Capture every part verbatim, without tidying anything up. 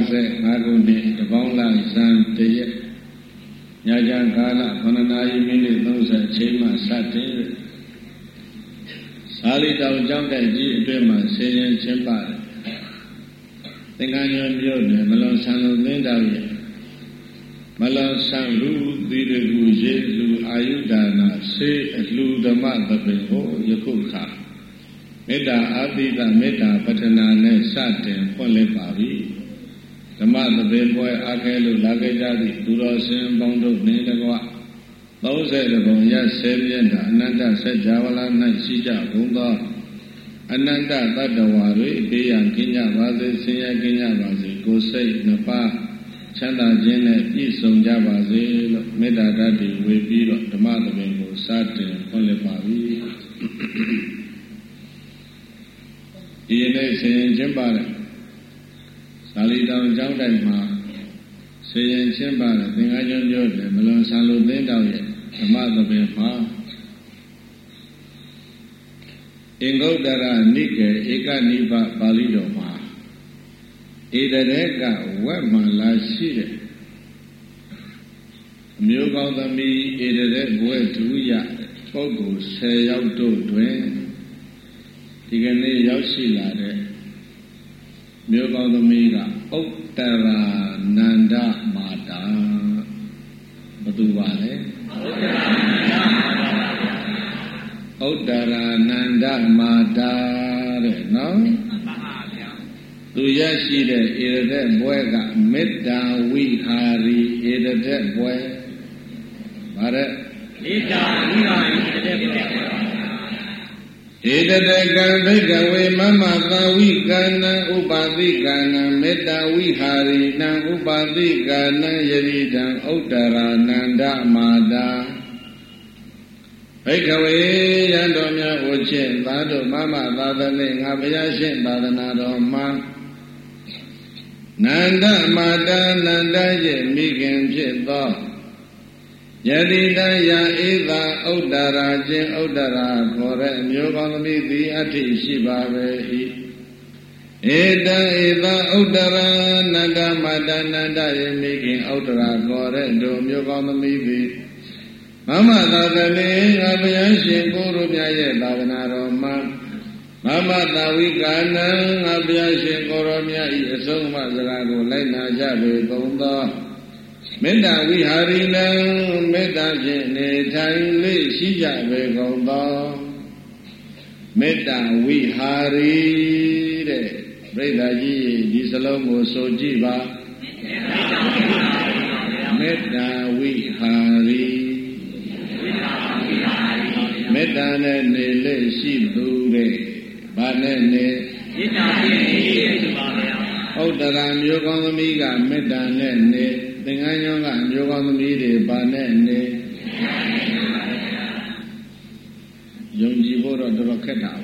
se ngaguni tabangla zan teye nyaja kala khananayi minute thirtyချိန်မှစတင်စာလီတောင်ကျောင်းတိုက်ကြီးအတွင်းမှာဆင်းရဲချင်းပါတယ်သင်္ကန်းကျွန်းမြို့နယ်မလွန်ဆန်လုံသင်းတောင်ရဲ့မလွန်ဆန်လူသီတကူရေလူအာယုဒါနာစေအလှဓမ္မသဘင်ကိုယခုခါမေတ္တာအာတိတမေတ္တာပတ္ထနာနဲ့စတင်ဖွင့်လှစ်ပါပြီဓမ္မသဘင်ပွဲအားခဲလို့လာခဲ့ကြသည့်သူတော်စင်ပေါင်းတို့နှင့်တကွthirtyဘုံရဆယ်ပြည့်တာအနန္တစัจ java လာ၌ရှိကြကုန်သောအနန္တတတ္တဝါတွေဘေးရန်ကင်းကြပါစေဆင်းရဲကင်းကြပါစေကိုယ်စိတ်နှစ်ပါးချမ်းသာခြင်းနဲ့ပြည့်စုံကြပါစေလို့မေတ္တာဓာတ်တွေဝေပြီးတော့ဓမ္မသဘင်ကိုစတင်ဖွင့်လှစ်ပါပြီဒီနေ့ဆင်ရင်ကျင်းပါတဲ့သာလီတောင်ကျောင်းတိုင်မှာဆင်ရင်ကျင်းပါတဲ့သင်္ဃာကျွန်းမြို့နယ်မလွန်ဆန်လိုသင်းတောင်ရဲ့ဓမ္မသဘင်မှာအင်္ဂုတ္တရနိကေဧကနိဗ္ဗပါဠိတော်မှာဧတရေကဝက်မှန်လာရှိတဲ့အမျိုးကောင်းသမီးဧတရေဘွဲ့ဒုရပုဂ္ဂိုလ်ဆယ်ယောက်တို့တွင်ဒီကနေ့ရောက်ရှိလာတဲ့မျိုးကောင်းသမီးကဥတ္တရာနန္ဒမာတာဘယ်သူပါလဲဥတ္တရာနန္ဒမာတာတဲ့နော်သူရရှိတဲ့ဧရတဲ့ဘွဲကမေတ္တာဝိဟာရီဧရတဲ့ဘွဲဗါတဲ့မေတ္တာဝိဟာရီဧရတဲ့ဘွဲဧတတကံဘိကဝေမမသာဝိကနံဥပါတိကနံမေတ္တာဝိဟာရီနံဥပါတိကနံယရိတံဥတ္တရာနန္ဒမာတာဘိကဝေယံတော်များဝချင့်သာတို့မမသာသနေငါဘုရားရှင်သာသနာတော်မှာနန္ဒမာတာနန္ဒရဲ့မိခင်ဖြစ်သောယတိတယဧသာဥတ္တရာချင်းဥတ္တရာခေါ်တဲ့အမျိုးကောင်းသမီးသည်အဋ္ဌိရှိပါပဲ၏ဧတံဧသာဥတ္တရာနန္ဒမတနန္ဒယေမိခင်ဥတ္တရာခေါ်တဲ့တို့မျိုးကောင်းသမီးသည်မမသာသနေငါဘုရားရှင်ကိုယ်တို့များရဲ့သာသနာတော်မှာမမသာဝိကာနံငါဘုရားရှင်ကိုယ်တော်များ၏အဆုံးအမစကားကိုလိုက်နာကြပေကုန်သောမေတ္တာဝိဟာရီနံမေတ္တာဖြင့်နေထိုင်လေးရှိကြပေကုန်သောမေတ္တာဝိဟာရီတဲ့ပြိဿကြီးဒီစလုံးကိုဆိုကြည့်ပါမေတ္တာဝိဟာရီမေတ္တာနဲ့နေလေးရှိသူတဲ့ဘာနဲ့နေမေတ္တာဖြင့်နေလေးရှိပါဗျာဥတ္တရာမျိုးကောင်းသမီးကမေတ္တာနဲ့နေသင်္ကန်းကျောင်းကအမျိုးကောင်းသမီးတွေဘာနဲ့နေယုံကြည်ဖို့တော့တော်တော်ခက်တာ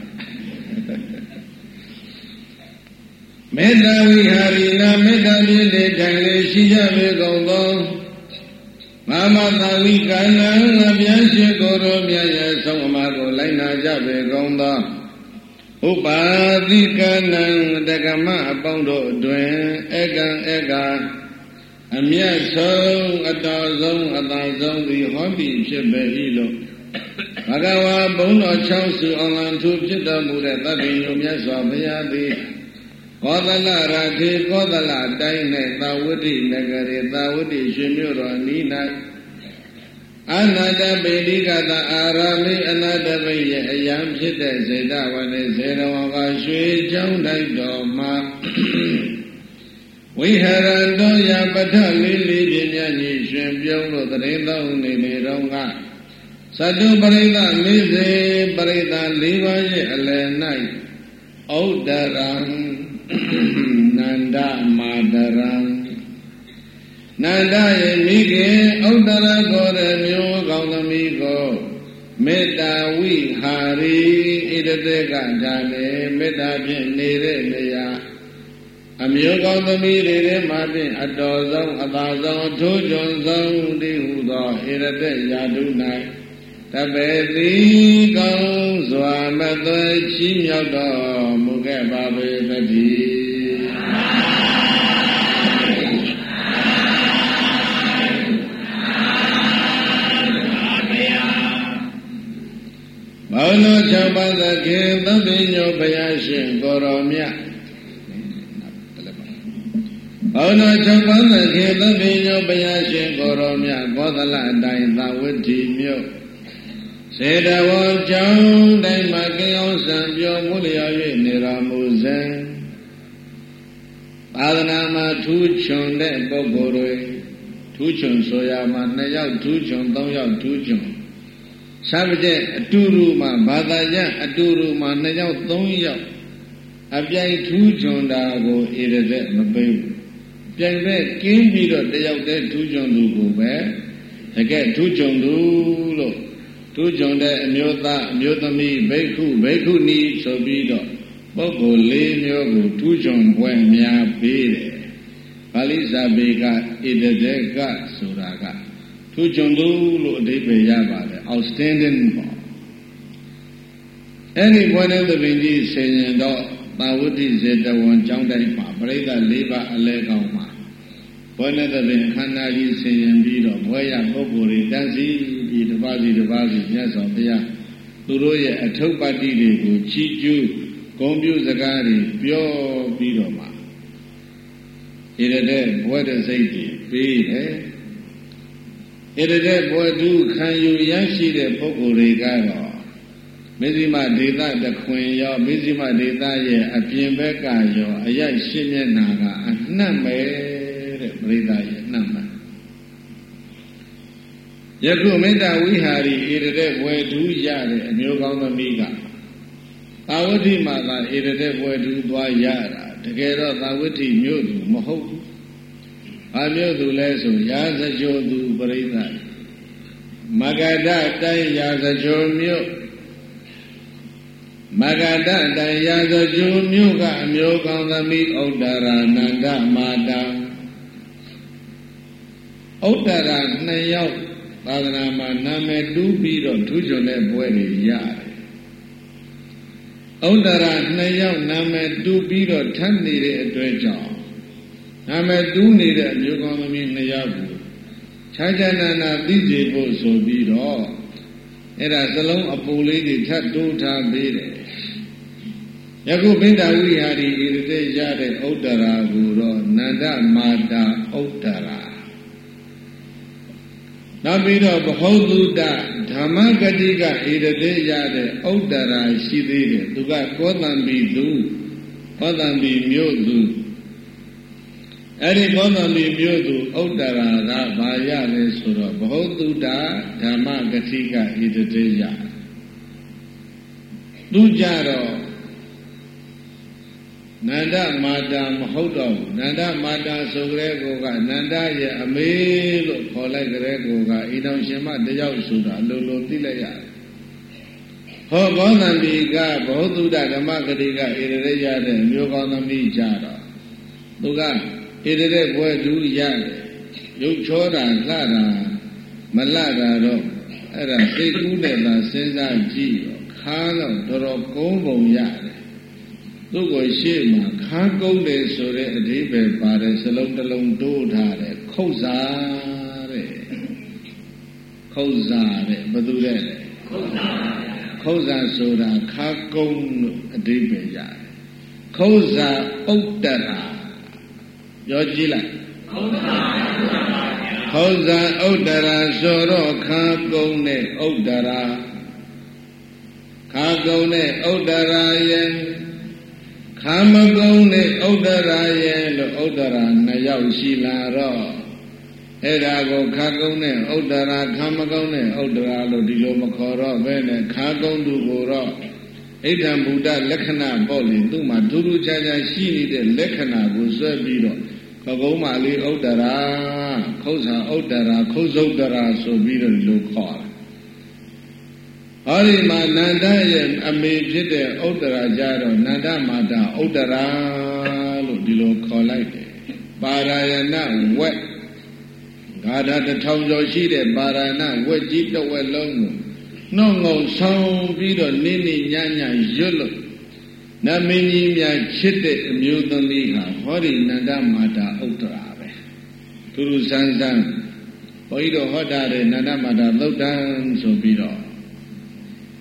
မေတ္တာဝိဟာရီနာမေတ္တာဖြင့်နေထိုင်လေးရှိကြပေကုန်သောမမသာဝိကနံငါပြန်ရှိကိုယ်တော်မြတ်ရဲ့ဆုံးအမကိုလိုက်နာကြပေကုန်သောဥပါတိကနံတက္ကမအပေါင်းတို့အတွင်ဧကံဧကအမြတ်ဆုံးအတော်ဆုံးအသာဆုံးသည်ဟောပြီးဖြစ်ပေ၏လို့ဘဂဝါဘုန်းတော်၆စုအောင်လံထူဖြစ်တော်မူတဲ့သဗ္ဗညုမြတ်စွာဘုရားသည်ကောသလရာခေကောသလတိုင်းနဲ့သာဝတိနဂရေသာဝတိရှင်မြို့တော်နီး၌အနာတပေတိကတအာရမိအနာတပိရဲ့အယံဖြစ်တဲ့စေတဝနေစေတဝါကရွှေချောင်းတိုက်တော်မှာဝိဟရတောယပဋ္ဌလေးလေးပြင်းများကြီးရှင်ပြုံးလို့တရင်သောနေနေတော့ကသတ္တုပရိသလေးစေပရိသလေးပါးရဲ့အလယ်၌ဩဒ္ဒရံနန္ဒမာဒရံနန္ဒရဲ့မိခင်ဩဒ္ဒရကိုရမျိုးကောင်းသမီးကိုမေတ္တာဝိဟာရီဣတတေကဒါလေမေတ္တာဖြင့်နေတဲ့နေရာအမျိုးကောင်းသမီးတွေထဲမှာဖြင့်အတော်ဆုံးအသာဆုံးအထိုးကျွန်းဆုံးဒီဟုသောဣရတေရာထု၌တပေတိကောင်းစွာမသွေချီးမြှောက်တော်မူခဲ့ပါပေတည်းနော၆ပါးသခေသဗ္ဗညောဘုရားရှင်ကိုရောမြတ်ဘောနော၆ပါးသခေသဗ္ဗညောဘုရားရှင်ကိုရောမြတ်ကောသလအတိုင်းသာဝတိမြို့စေတဝေါကျောင်းတိုင်းမှာကင်းအောင်စံပြောမှုလျော်၍နေတော်မူစဉ်သာသနာမှာထူးချွန်တဲ့ပုဂ္ဂိုလ်တွေထူးချွန်ဆိုရမှာနှစ်ယောက်ထူးချွန်သုံးယောက်ထူးချွန်သဗ္ဗကျက်အတူတူမှာဘာသာကျအတူတူမှာနှစ်ယောက်သုံးယောက်အပြိုင်ထူးချွန်တာကိုဣရတဲ့မပေးဘူးပြိုင်ပဲကင်းပြီးတော့တယောက်တည်းထူးချွန်သူကိုပဲတကယ်ထူးချွန်သူလို့ထူးချွန်တဲ့အမျိုးသားအမျိုးသမီးဘိက္ခုဘိက္ခုနီဆိုပြီးတော့ပုဂ္ဂိုလ်လေးမျိုးကိုထူးချွန်ပွဲများပေးတယ်ပါဠိစာပေကဣတတေကဆိုတာကထူးချွန်သူလို့အဓိပ္ပာယ်ရပါတယ် outstanding ပေါ့အဲ့ဒီဘွယ်တဲ့သဘင်ကြီးဆင်ရင်တော့သာဝတိဇေတဝန်ကျောင်းတိုင်းမှာပရိသတ်၄ပါးအလဲကောင်းမှာဘွယ်တဲ့သဘင်ခန္ဓာကြီးဆင်ရင်ပြီးတော့ဘွယ်ရပုဂ္ဂိုလ်တွေတန်းစီပြီးတစ်ပါးစီတစ်ပါးစီမြတ်စွာဘုရားသူတို့ရဲ့အထုပ်ပတ္တိတွေကိုချီးကျူးဂုဏ်ပြုစကားတွေပြောပြီးတော့မှဣရတဲ့ဘွယ်တဲ့စိတ်တွေပေးတယ်ဣရတဲ့ဘွယ်သူခံယူရရှိတဲ့ပုဂ္ဂိုလ်တွေကတော့မေဇိမဒေသတခွင်ရောမေဇိမဒေသရဲ့အပြင်ဘက်ကရောအရရှင်းမျက်နာကအနှံ့ပဲတဲ့ပရိသတ်ရဲ့နှံ့ပါယခုမေတ္တာဝိဟာရီဣရတဲ့ဘွယ်သူရတဲ့အမျိုးကောင်းသမီးကသာဝတိမှာသာဣရတဲ့ဘွယ်သူသွားရတာတကယ်တော့သာဝတိမြို့သူမဟုတ်ဘူး။ဘာမြို့သူလဲဆိုရာဇဂိုသူပရိသတ်မဂဒတိုင်းရာဇဂိုမြို့မဂဒတိုင်းရာဇဂိုမြို့ကအမျိုးကောင်းသမီးဥဒ္ဒရာနန္ဒမာတာဥဒ္ဒရာနှစ်ယောက်သာသနာမှာနာမည်တူးပြီးတော့ထူးချွန်တဲ့ဘွဲတွေရတယ်ဥဒ္ဒရာနှစ်ယောက်နာမည်တူးပြီးတော့ထမ်းနေတဲ့အတွက်ကြောင့်နာမည်တူးနေတဲ့အမျိုးကောင်းသမီးနှစ်ယောက်ကိုခြားခြားနာနာသိစေဖို့ဆိုပြီးတော့အဲ့ဒါစလုံးအပူလေးတွေထပ်တိုးထားပေးတယ်ယခုပိဋကဝိဟာရီဣရတဲ့ရတဲ့ဥဒ္ဒရာကိုတော့နန္ဒမာတာဥဒ္ဒရာနောက်ပြီးတော့ဘဟုသုတဓမ္မဂတိကဣရတဲ့ရတဲ့ဥဒ္ဒရာရှိသေးတယ်သူကကောသံဘီသူကောသံဘီမြို့သူအဲ့ဒီကောသံဘီမြို့သူဥဒ္ဒရာကဘာရလဲဆိုတော့ဘဟုသုတဓမ္မဂတိကဣရတဲ့ရသူကြတော့နန္ဒမာတာမဟုတ်တော့ဘူးနန္ဒမာတာဆိုကြတဲ့ကိုကနန္ဒရဲ့အမေလို့ခေါ်လိုက်ကြတဲ့ကိုကအိတောင်ရှင်မတယောက်ဆိုတာလိုလိုသိလိုက်ရတယ်ဟောကောသံဘီကဘဟုသုတဓမ္မဂတိကဣရတဲ့ရတဲ့မျိုးကောင်းသမီးကြတော့သူကဣရတဲ့ဘွယ်သူရတယ်ရုပ်ချောတာလှတာမလှတာတော့အဲ့ဒါစိတ်ကူးတဲ့သာစဉ်းစားကြည့်တော့ခါတော့တော်တော်ကုန်းပုံရတယ်သူ့ကိုရှေ့မှာခါကုန်းတယ်ဆိုတဲ့အဓိပ္ပာယ်ပါတယ်စလုံးတစ်လုံးတိုးထားတယ်ခုတ်စားတဲ့ခုတ်စားတဲ့ဘယ်သူလဲခုတ်စားခုတ်စားဆိုတာခါကုန်းလို့အဓိပ္ပာယ်ရတယ်ခုတ်စားဥဒ္ဒရာပြောကြည့်လိုက်ခုတ်စားခုတ်စားဥဒ္ဒရာဆိုတော့ခါကုန်းနဲ့ဥဒ္ဒရာခါကုန်းနဲ့ဥဒ္ဒရာရဲ့ခါမကုန်းနဲ့ဥဒ္ဒရာရဲ့လို့ဥဒ္ဒရာနှစ်ယောက်ရှိလာတော့အဲ့ဒါကိုခါကုန်းနဲ့ဥဒ္ဒရာခါမကုန်းနဲ့ဥဒ္ဒရာလို့ဒီလိုမခေါ်တော့ဘဲနဲ့ခါကုန်းသူကိုတော့ဣဒံဗုဒ္ဓလက္ခဏာပေါ့လေသူ့မှာထူးထူးခြားခြားရှိနေတဲ့လက္ခဏာကိုဆွဲပြီးတော့ခကုန်းမလေးဥဒ္ဒရာခုတ်ဆာဥဒ္ဒရာခုတ်စုဒ္ဒရာဆိုပြီးတော့လို့ခေါ်ဟောဒီမှာနန္ဒရဲ့အမေဖြစ်တဲ့ဥဒ္ဒရာကြတော့နန္ဒမာတာဥဒ္ဒရာလို့ဒီလိုခေါ်လိုက်တယ်ပါရာယနာဝက်ဂါထာတစ်ထောင်ကျော်ရှိတဲ့ပါရာယနာဝက်ကြီးတစ်ဝက်လုံးကိုနှုတ်ငုံဆောင်ပြီးတော့နိမ့်နိညညရွတ်လို့နမင်းကြီးများချစ်တဲ့အမျိုးသမီးဟာဟောဒီနန္ဒမာတာဥဒ္ဒရာပဲသူလူဆန်းဆန်းဘုန်းကြီးတို့ဟောတာတဲ့နန္ဒမာတာသုတ်တံဆိုပြီးတော့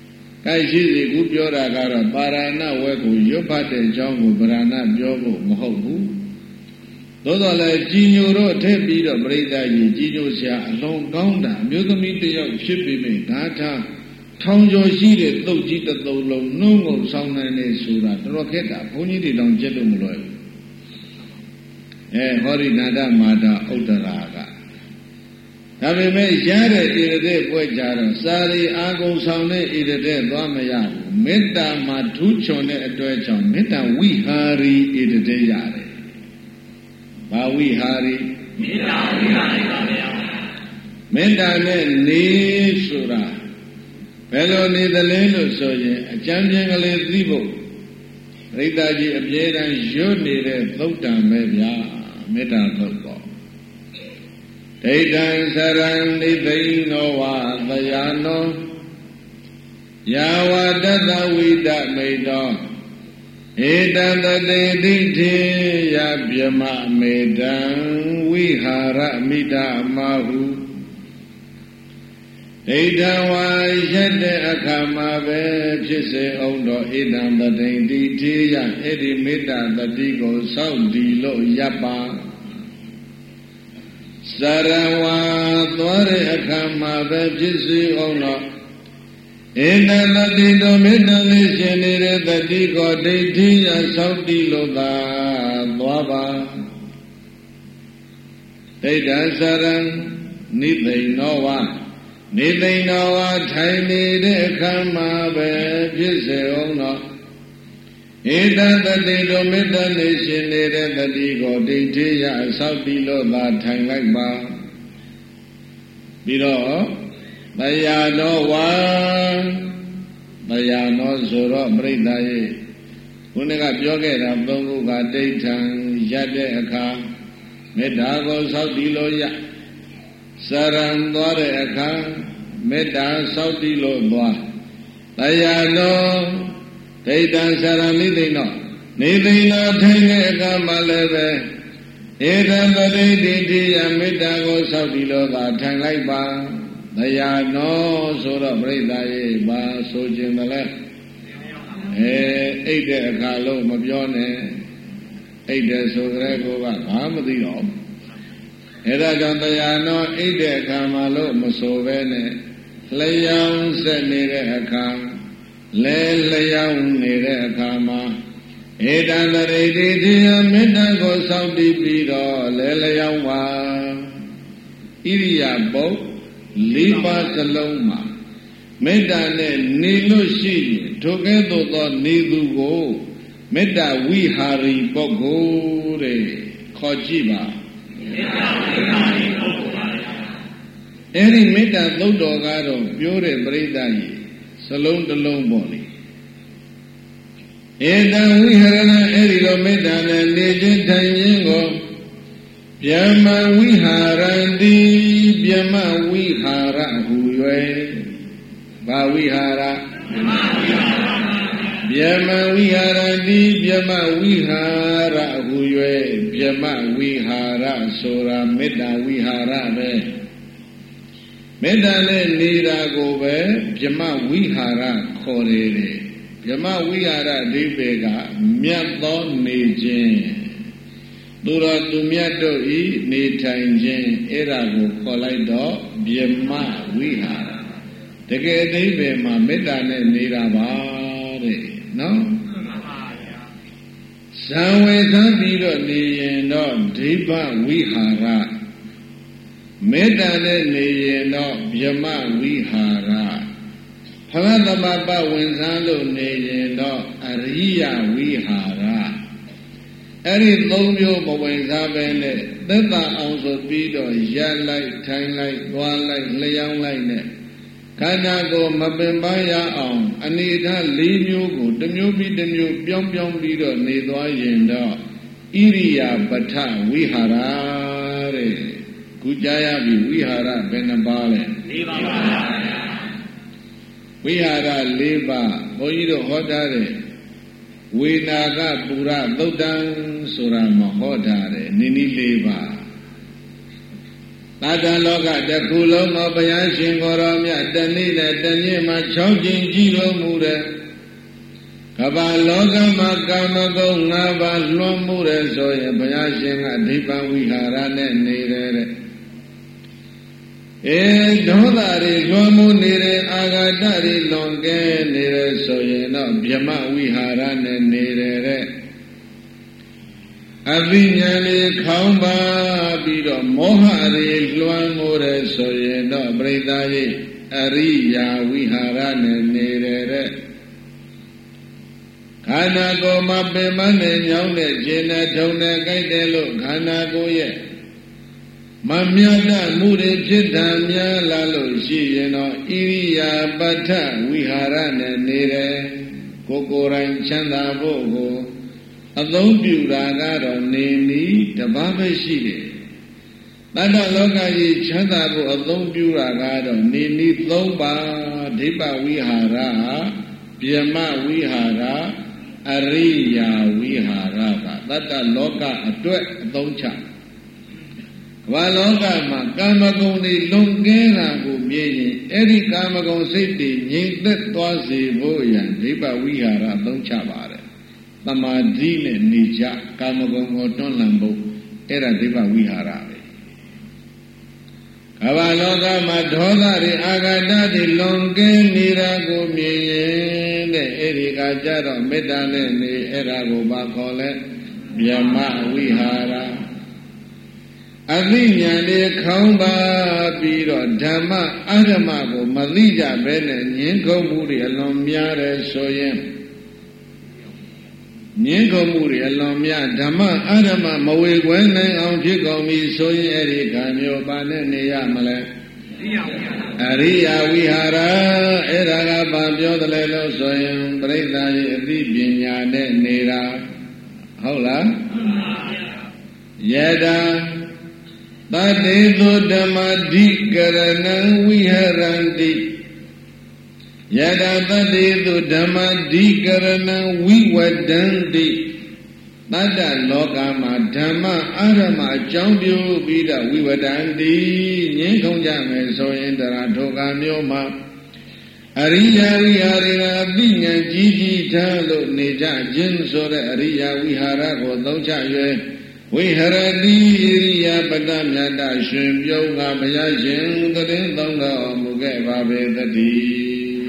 ကိုက်ရှိစီကူပြောတာကတော့ပါရဏဝဲကိုရွတ်ဖတ်တဲ့အကြောင်းကိုဗရဏပြောဖို့မဟုတ်ဘူးသို့တော်လည်းကြီးညိုတော့ထည့်ပြီးတော့ပြိဿကြီးကြီးညိုစရာအလုံးကောင်းတာအမျိုးသမီးတစ်ယောက်ဖြစ်ပေမဲ့ဓာထားထောင်ကျော်ရှိတဲ့သုတ်ကြီးတစ်သုတ်လုံးနှုံးငုံဆောင်နိုင်နေဆိုတာတော်တော်ခက်တာဘုန်းကြီးတွေတောင်ကြက်လို့မလွယ်ဘူးအဲဟောရိနာဒမာတာဥဒ္ဒရာကဒါပေမဲ့ရတဲ့ဣရတဲ့ပွဲကြတော့စာရီအာကုံဆောင်တဲ့ဣရတဲ့သွားမရဘူးမေတ္တာမှာထူးချွန်တဲ့အတွက်ကြောင့်မေတ္တာဝိဟာရီဣရတဲ့ရတယ်ဘာဝိဟာရီမေတ္တာဝိဟာရီပါဗျာမေတ္တာနဲ့နေဆိုတာဘယ်လိုနေသလဲလို့ဆိုရင်အကျဉ်းချင်းကလေးသိဖို့ရိတ္တကြီးအပြည့်တမ်းရွတ်နေတဲ့သုတ်တံပဲဗျာမေတ္တာသုတ်ပေါ့ဒိဋ္ဌံစရံနိသိနောဝသယာနောယာဝတတဝိတမိတောဧတတတေတိထေယပြမမေတံဝိဟာရမိတမဟုဒိဋ္ဌံဝါရက်တဲ့အခါမှာပဲဖြစ်စေအောင်တော့ဧတံတတေတိထေယအဲ့ဒီမေတ္တာတတိကိုစောင့်တည်လို့ရပ်ပါစရဝါသွားတဲ့အခါမှာပဲဖြစ်စေအောင်တော့ဧတံတတိတို့မေတ္တာလေးရှင်နေတဲ့တတိကိုဒိဋ္ဌိယစောင့်တည်လို့သာသွားပါဒိဋ္ဌံစရံနိသိနောဝနေသိဏောဝထိုင်နေတဲ့အခါမှာပဲဖြစ်စေအောင်တော့ဧတံတတိတို့မေတ္တာနေရှင်နေတဲ့တတိကိုဒိဋ္ဌိယအဆောက်တည်လို့သာထိုင်လိုက်ပါပြီးတော့တရားတော်ဝါတရားတော်ဆိုတော့ပြိဿရဲ့ခုနကပြောခဲ့တာသုံးခုကဒိဋ္ဌံရပ်တဲ့အခါမေတ္တာကိုဆောက်တည်လို့ရစရံသွားတဲ့အခါမေတ္တာဆောက်တည်လို့သွားတရားတော်ဒိဋ္ဌံစရံနိသိဏောနေသိဏောထိုင်တဲ့အခါမှာလည်းပဲဧတံပရိဒိတိယမေတ္တာကိုဆောက်တည်လို့သာထိုင်လိုက်ပါတရားတော်ဆိုတော့ပြိဿရဲ့ဘာဆိုခြင်းမလဲအဲအိတ်တဲ့အခါလုံးမပြောနဲ့အိတ်တဲ့ဆိုကြတဲ့ကောကဘာမသိတော့အဲဒါကြောင့်တရားတော်အိတ်တဲ့အခါမှာလို့မဆိုပဲနဲ့လျောင်းဆက်နေတဲ့အခါလဲလျောင်းနေတဲ့အခါမှာဧတံတရိတိတိယမေတ္တာကိုစောင့်တည်ပြီးတော့လဲလျောင်းပါဣရိယာပုတ်လေးပါးစလုံးမှာမေတ္တာနဲ့နေလို့ရှိရင်ထိုကဲ့သို့သောနေသူကိုမေတ္တာဝိဟာရီပုဂ္ဂိုလ်တဲ့ခေါ်ကြည့်ပါမေတ္တာဝိဟာရီပုဂ္ဂိုလ်ပါအဲ့ဒီမေတ္တာသုတ်တော်ကတော့ပြောတဲ့ပရိသတ်ကြီးစလုံးတစ်လုံးပေါ့လေဧတံဝိဟာရဏအဲ့ဒီလိုမေတ္တာနဲ့နေခြင်းထိုင်ခြင်းကိုဗျမဝိဟာရတိဗျမဝိဟာရဟူ၍ဘာဝိဟာရဗျမဝိဟာရတိဗျမဝိဟာရဟူ၍ဗျမဝိဟာရဆိုတာမေတ္တာဝိဟာရပဲမေတ္တာနဲ့နေတာကိုပဲဗျမဝိဟာရခေါ်တယ်ဗျမဝိဟာရအဓိပ္ပာယ်ကမြတ်သောနေခြင်းသူတော်သူမြတ်တို့ဤနေထိုင်ခြင်းအဲ့ဒါကိုခေါ်လိုက်တော့ဗျမဝိဟာရတကယ်အဓိပ္ပာယ်မှာမေတ္တာနဲ့နေတာပါတဲ့နော်ဇံဝေသံပြီးတော့နေရင်တော့ဒိဗဝိဟာရမေတ္တာနဲ့နေရင်တော့ဗျမဝိဟာရဖရသမပဝင်စားလို့နေရင်တော့အရိယဝိဟာရအဲ့ဒီသုံးမျိုးမဝင်စားပဲနဲ့သက်သာအောင်ဆိုပြီးတော့ရက်လိုက်ထိုင်လိုက်သွားလိုက်လျောင်းလိုက်နဲ့ခန္ဓာကိုယ်မပင်ပန်းရအောင်အနေထား၄မျိုးကိုတစ်မျိုးပြီးတစ်မျိုးပြောင်းပြောင်းပြီးတော့နေသွားရင်တော့ဣရိယာပဋ္ဌဝိဟာရတဲ့ခုကြားရပြီဝိဟာရဘယ်နှပါးလဲ၄ပါးပါဗျာဝိဟာရ၄ပါးဘုန်းကြီးတို့ဟောထားတဲ့ဝေနာကပူရသုတ်တံဆိုတာမဟောထားတယ်နိနိ၄ပါး Tata loka de kulo mo bayashin goro mya tani le tani ma chojin jiro mure. Kaba loka ma kama go ngaba luan mure soye bayashin adhipa vihara ne nire. E dhodari luan mu nire agatari longe nire soye no bhyama vihara ne nire. Avinyani khamba biro mohari luan more soye no braidaye ariya vihara ne nere. Khana ko mappe mane nyong ne jine thong ne kaite lo khana ko ye mamyata mure phita mya la lo shi yin no iriya patha vihara ne nere. Ko ko rai chanda pho koအသုံးပြုတာကတော့နေနီးတပါးပဲရှိတယ်။တတ္တလောကကြီးချမ်းသာဖို့အသုံးပြုတာကတော့နေနီးသုံးပါးဒိဗ္ဗဝိဟာရဗျမဝိဟာရအရိယာဝိဟာရကတတ္တလောကအတွက်အသုံးချ။ဘာလောကမှာကာမဂုဏ်တွေလွန်ကဲတာကိုမြင်ရင်အဲ့ဒီကာမဂုဏ်စိတ်တွေငြိမ်သက်သွားစေဖို့ရန်ဒိဗ္ဗဝိဟာရအသုံးချပါတယ်။သမာဓိနဲ့နေကြကာမဂုဏ်ကိုတွန်းလှန်ဖို့အဲ့ဒါဒိဗ္ဗဝိဟာရပဲကမ္ဘာလောကမှာဒေါသတွေအာဃာတတွေလွန်ကဲနေတာကိုမြင်ရင်တဲ့အဲ့ဒီကကြတော့မေတ္တာနဲ့နေအဲ့ဒါကိုဘာခေါ်လဲဗျမဝိဟာရအသိဉာဏ်လေးခေါင်းပါပြီးတော့ဓမ္မအဓမ္မကိုမသိကြဘဲနဲ့ငြင်းခုံမှုတွေအလွန်များတယ်ဆိုရင်ငြင်းခုံမှုတွေအလွန်များဓမ္မအဓမ္မမဝေခွဲနိုင်အောင်ဖြစ်ကုန်ပြီဆိုရင်အဲ့ဒီကံမျိုးပါနဲ့နေရမလဲအရိယဝိဟာရအဲ့ဒါကဘာပြောတယ်လဲလို့ဆိုရင်ပရိသတ်ရဲ့အသိပညာနဲ့နေတာဟုတ်လားယတာတတေသုဓမ္မဓိကရဏံဝိဟရန္တိယတာတတေသုဓမ္မဓိကရဏံဝိဝဒန္တိတတ္တလောကမှာဓမ္မအာရမအကြောင်းပြုပြီးတော့ဝိဝဒန္တိငြင်းခုံကြမယ်ဆိုရင်တရာထိုကမျိုးမှာအရိယဝိဟာရကအသိဉာဏ်ကြီးကြီးထားလို့နေကြခြင်းဆိုတဲ့အရိယဝိဟာရကိုသုံးချ၍ဝိဟရတိဣရိယာပတ္တမြတ်တရှင်ပြုံးကဘုရားရှင်တရင်သုံးတော်မူခဲ့ပါပေသတည်း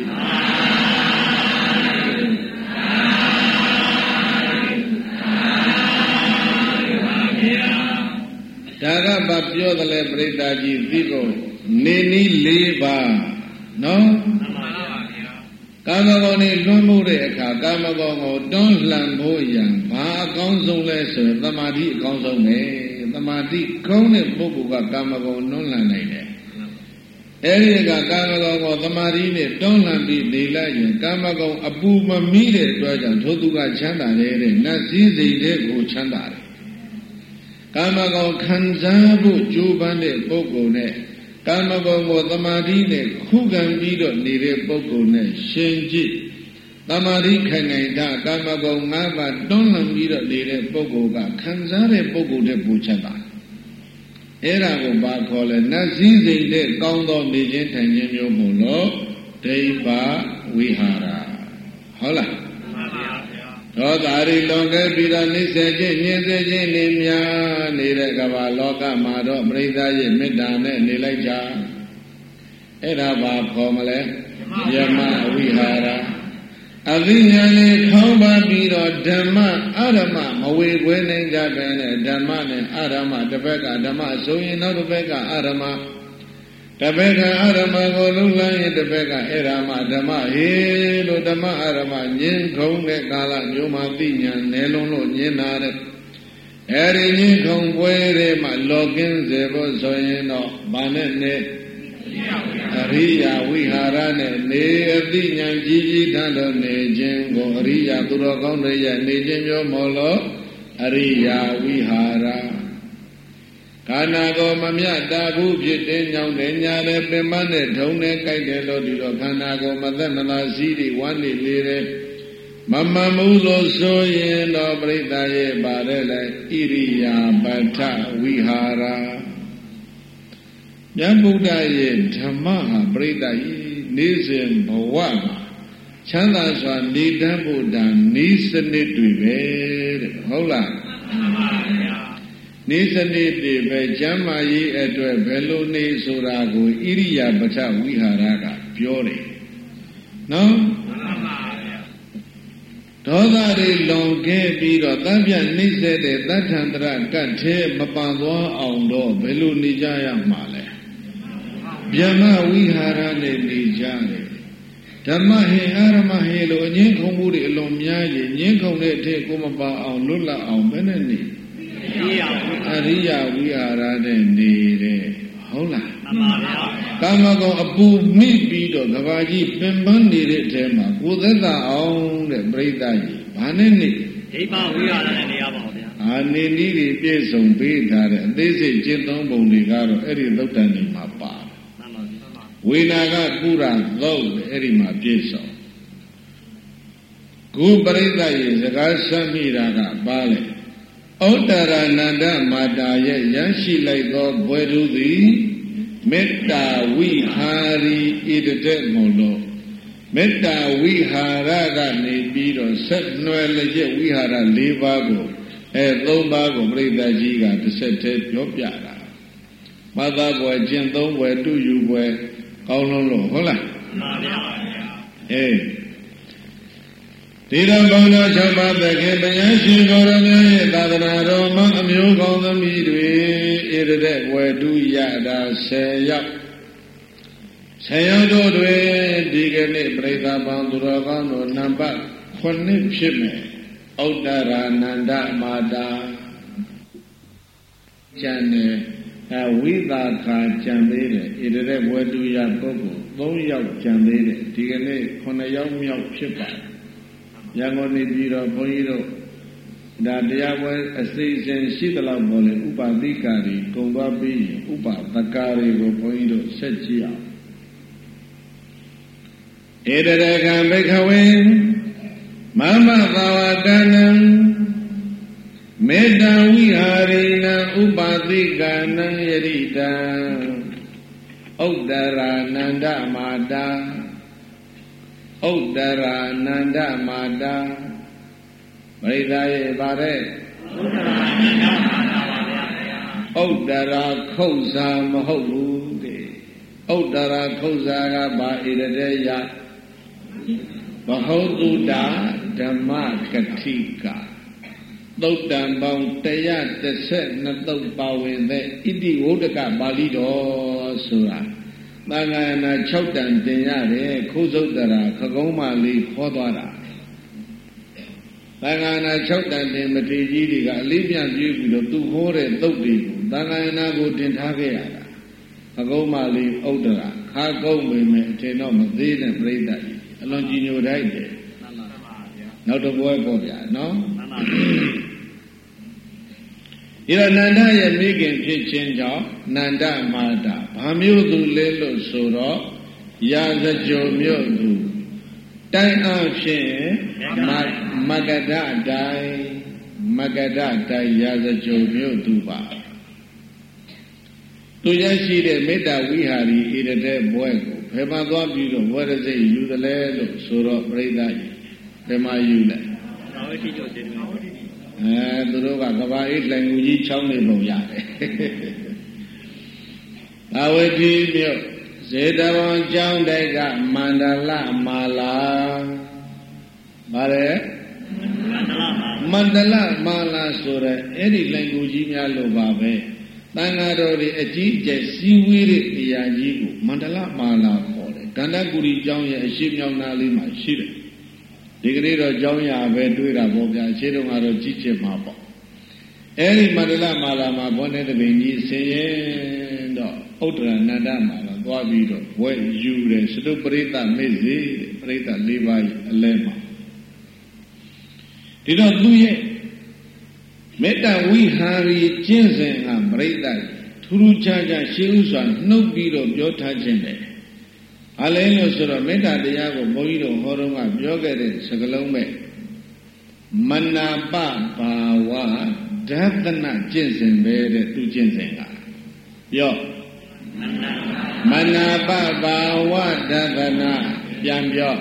ဒါကဘာပြောတယ်လဲပြိတ္တာကြီးသိဖို့နေနည်း၄ပါးနော်ကာမဂုဏ်နဲ့လွန်မှုတဲ့အခါကာမဂုဏ်ကိုတွန်းလှန်ဖို့ရန်ဘာအကောင်းဆုံးလဲဆိုရင်သမာဓိအကောင်းဆုံးပဲသမာဓိကောင်းတဲ့ပုဂ္ဂိုလ်ကကာမဂုဏ်တွန်းလှန်နိုင်တယ်အဲဒီကကာမဂုဏ်ကိုသမာဓိနဲ့တွန်းလှန်ပြီးနေလိုက်ရင်ကာမဂုဏ်အပူမမီးတဲ့အတွက်ကြောင့်ထိုသူကချမ်းသာတယ်တဲ့နတ်စည်းစိမ်တဲ့ကိုချမ်းသာတယ်ကာမဂုဏ်ခံစားဖို့ကြိုးပမ်းတဲ့ပုဂ္ဂိုလ်နဲ့ကာမဂုဏ်ကိုသမာဓိနဲ့ခုခံပြီးတော့နေတဲ့ပုဂ္ဂိုလ်နဲ့ရှင်ကြည့်သမာဓိခံနိုင်တာကာမဂုဏ်၅ပါးတွန်းလှန်ပြီးတော့နေတဲ့ပုဂ္ဂိုလ်ကခံစားတဲ့ပုဂ္ဂိုလ်တဲ့ပူချက်တာအဲ့ဒါကိုဘာခေါ်လဲနတ်စည်းစိမ်တဲ့ကောင်းသောနေခြင်းထိုင်ခြင်းမျိုးမို့လို့ဒိဗ္ဗဝိဟာရဟုတ်လားသောတာရိလွန်ကဲပြီးတော့နှိစ္စခြင်းညှင်းဆဲခြင်းနေများနေတဲ့ကမ္ဘာလောကမှာတော့ပရိသတ်ရဲ့မေတ္တာနဲ့နေလိုက်ကြအဲ့ဒါဘာခေါ်မလဲယမဝိဟာရအသိဉာဏ်လေးခေါင်းပါပြီးတော့ဓမ္မအာရမမဝေခွဲနိုင်ကြပဲနဲ့ဓမ္မနဲ့အာရမတစ်ဘက်ကဓမ္မဆိုရင်နောက်တစ်ဘက်ကအာရမတစ်ဘက်ကအာရမကိုလုံးလန်းရင်တစ်ဘက်ကအဲ့ရမဓမ္မဟေလို့ဓမ္မအာရမညင်ခုံတဲ့ကာလမျိုးမှာသိဉာဏ်နယ်လုံးလို့ညင်တာတဲ့အဲ့ဒီညင်ခုံပွဲတွေမှာလောကင်းစေဖို့ဆိုရင်တော့ဘာနဲ့နေအရိယာဝိဟာရနဲ့နေအသိဉာဏ်ကြီးကြီးထားလို့နေခြင်းကိုအရိယာသူတော်ကောင်းတွေရဲ့နေခြင်းမျိုးမို့လို့အရိယာဝိဟာရခန္ဓာကိုယ်မမြတ်တာဘူးဖြစ်တဲ့ညောင်းတဲ့ညာတဲ့ပင်မနဲ့ထုံနဲ့ကြိုက်တယ်လို့ဒီတော့ခန္ဓာကိုယ်မသက်မသာစီးပြီးဝမ်းနေလေတယ်မမှန်မှုလို့ဆိုရင်တော့ပြိတ္တာရဲ့ပါတယ်လေဣရိယာပဋ္ဌဝိဟာရမြတ်ဗုဒ္ဓရဲ့ဓမ္မဟာပရိသတ်နေစဉ်ဘဝမှာချမ်းသာစွာနေတတ်ဖို့ဒါနေစနစ်တွေပဲတဲ့ဟုတ်လားမှန်ပါဗျာနေစနစ်တွေပဲကျမ်းမာရေးအတွက်ဘယ်လိုနေဆိုတာကိုဣရိယာပထဝိဟာရကပြောတယ်နော်မှန်ပါဗျာဒေါသတွေလွန်ခဲ့ပြီးတော့တန်ပြနှိမ့်ဆက်တဲ့တထန္တရကတ်ထဲမပန်သွားအောင်တော့ဘယ်လိုနေကြရမှာလဲဗျမဝိဟာရနဲ့နေကြတယ်ဓမ္မဟိအာရမဟိလို့အငင်းခုံမှုတွေအလွန်များရင်ငင်းခုံတဲ့အထက်ကိုမပါအောင်လွတ်လပ်အောင်ဘယ်နဲ့နေအရိယဝိဟာရနဲ့နေတယ်ဟုတ်လားမှန်ပါဗျာကာမဂုဏ်အပူမိပြီးတော့ကဘာကြီးပင်ပန်းနေတဲ့အထဲမှာကိုယ်သက်သာအောင်တဲ့ပြိဿကြီးဘာနဲ့နေဒိဗ္ဗဝိဟာရနဲ့နေရပါဗျာအာနေနည်းတွေပြည့်စုံပေးထားတဲ့အသေးစိတ်ကျင့်သုံးပုံတွေကတော့အဲ့ဒီသုတ်တန်တွေမှာပါဝေနာကပုရသုံးအဲ့ဒီမှာပြည့်စုံခုပရိသတ်ရေစကားဆက်မိတာကပါလေဩတ္တရဏန္ဒမာတာရဲ့ရရှိလိုက်သောဘွယ်သူသည်မေတ္တာဝိဟာရီဣတတဲ့မလို့မေတ္တာဝိဟာရကနေပြီးတော့ဆက်နွယ်လျက်ဝိဟာရ၄ပါးကိုအဲ၃ပါးကိုပရိသတ်ကြီးကတစ်ဆက်တည်းပြောပြတာမသာဘွယ်ကျင့်သုံးဘွယ်တူယူဘွယ်ကောင်းလုံးလို့ဟုတ်လားမှန်ပါဗျာအေးဒီတော်ကောင်းသော၆ပါးသခင်တရားရှင်ကိုရမြတ်ရဲ့သာသနာတော်မှာအမျိုးကောင်းသမီးတွေဣရတဲ့ဝေတုရတာ၁၀ယောက်၁၀ယောက်တို့တွင်ဒီကနေ့ပြိဿပေါင်းသူတော်ကောင်းတို့နံပါတ်ခုနှစ်ဖြစ်မယ်ဩတ္တရဏန္ဒမာတာကျန်တယ်အဲဝိသာခာကြံသေးတယ်ဣရတဲ့ဝေတုရပုဂ္ဂိုလ်၃ယောက်ကြံသေးတယ်ဒီကနေ့ခုနှစ်ယောက်မြောက်ဖြစ်ပါတယ်ရန်ကုန်နေပြီးတော့ဘုန်းကြီးတို့ဒါတရားပွဲအစိအစဉ်ရှိသလောက်ပေါ်လေဥပတိကာတွေကုံသွားပြီးရင်ဥပသကာတွေကိုဘုန်းကြီးတို့ဆက်ကြည့်အောင်ဧတရကံဘိခဝေမမသာဝတနံမေတ္တဝိဟာရိဏဥပတိကာနံယရိတံဥဒ္ဒရာနန္ဒမာတာဥဒ္ဒရာနန္ဒမာတာပရိသတ်ရဲ့ဗါတဲ့ဥဒ္ဒရာနန္ဒမာတာပါဗျာဥဒ္ဒရာခုတ်စာမဟုတ်ဘူးတဲ့ဥဒ္ဒရာခုတ်စာကဘာဣရတဲ့ယဘဟုတုတဓမ္မကတိကသုတ်တံပေါင်း၁၁၂သုတ်ပါဝင်တဲ့ဣတိဝုဒ္ဒကပါဠိတော်ဆိုတာသံဃာနာ၆တန်တင်ရတယ်ခုသုတ်တရာခကုံးမလေးခေါ်သွားတာသံဃာနာ၆တန်တင်မထေကြီးတွေကအလေးပြပြပြီးတော့သူဟောတဲ့သုတ်တွေကိုသံဃာနာကိုတင်ထားခဲ့ရတာခကုံးမလေးဥဒ္ဒရာခါကုန်းပေမဲ့အထင်တော့မသေးတဲ့ပြိဿကြီးအလွန်ကြီးညိုတိုက်တယ်မှန်ပါပါဗျာနောက်တစ်ပွဲပေါ့ဗျာနော်မှန်ပါပါဣရနန္ဒရဲ့မိခင်ဖြစ်ခြင်းကြောင့်နန္ဒမာတာဘာမျိုးသူလဲလို့ဆိုတော့ရာဇကြုံမြို့သူတိုင်းအားဖြင့်မကဒတိုင်းမကဒတိုင်းရာဇကြုံမြို့သူပါသူရရှိတဲ့မေတ္တာဝိဟာရီဣရတဲ့ဘွဲကိုဘယ်မှာသွားပြီးတော့ဝရစိတ်ယူတယ်လဲလို့ဆိုတော့ပြိဿကြီးဘယ်မှာယူလဲသာဝတိကျော်တင်အဲသူတို့ကကဘာအိတ်လိုင်ငူကြီးချောင်းနေပုံရတယ်သာဝတိမြို့ဇေတဝံကျောင်းတိုက်ကမန္တလမာလာဗါလဲမန္တလမာလာဆိုတဲ့အဲ့ဒီလိုင်ငူကြီးများလို့ပါပဲတန်ဃာတော်တွေအကြီးအကျယ်စီဝေးတဲ့နေရာကြီးကိုမန္တလမာလာခေါ်တယ်ကန္တကူရီကျောင်းရဲ့အရှိမြောက်နာလေးမှာရှိတယ်ဒီကနေ့တော့ကျောင်းရပဲတွေးတာပေါ့ဗျာရှင်းတော့ကတော့ကြီးကျယ်မှာပေါ့အဲ့ဒီမန္တလမာလာမှာဘောနေတပင်ကြီးဆင်းရဲတော့ဥဒ္ဒရနန္ဒမာလာသွားပြီးတော့ဝဲယူတယ်စတုပရိသမေ့စေပရိသ၄ပါးအလဲမှာဒီတော့သူရဲ့မေတ္တဝိဟာရီကျင့်စဉ်ကပရိသထူးထူးခြားခြားရှင်းဥစွာနှုတ်ပြီးတော့ပြောထားခြင်းတယ်အလဲလို့ဆိုတော့မေတ္တာတရားကိုဘုန်းကြီးတို့ဟောတော့ကပြောခဲ့တဲ့စကားလုံးပဲမနာပဘာဝဓာတနာကျင့်စဉ်ပဲတဲ့သူကျင့်စဉ်ကပြောမမနာပဘာဝဒသနာပြန်ပြော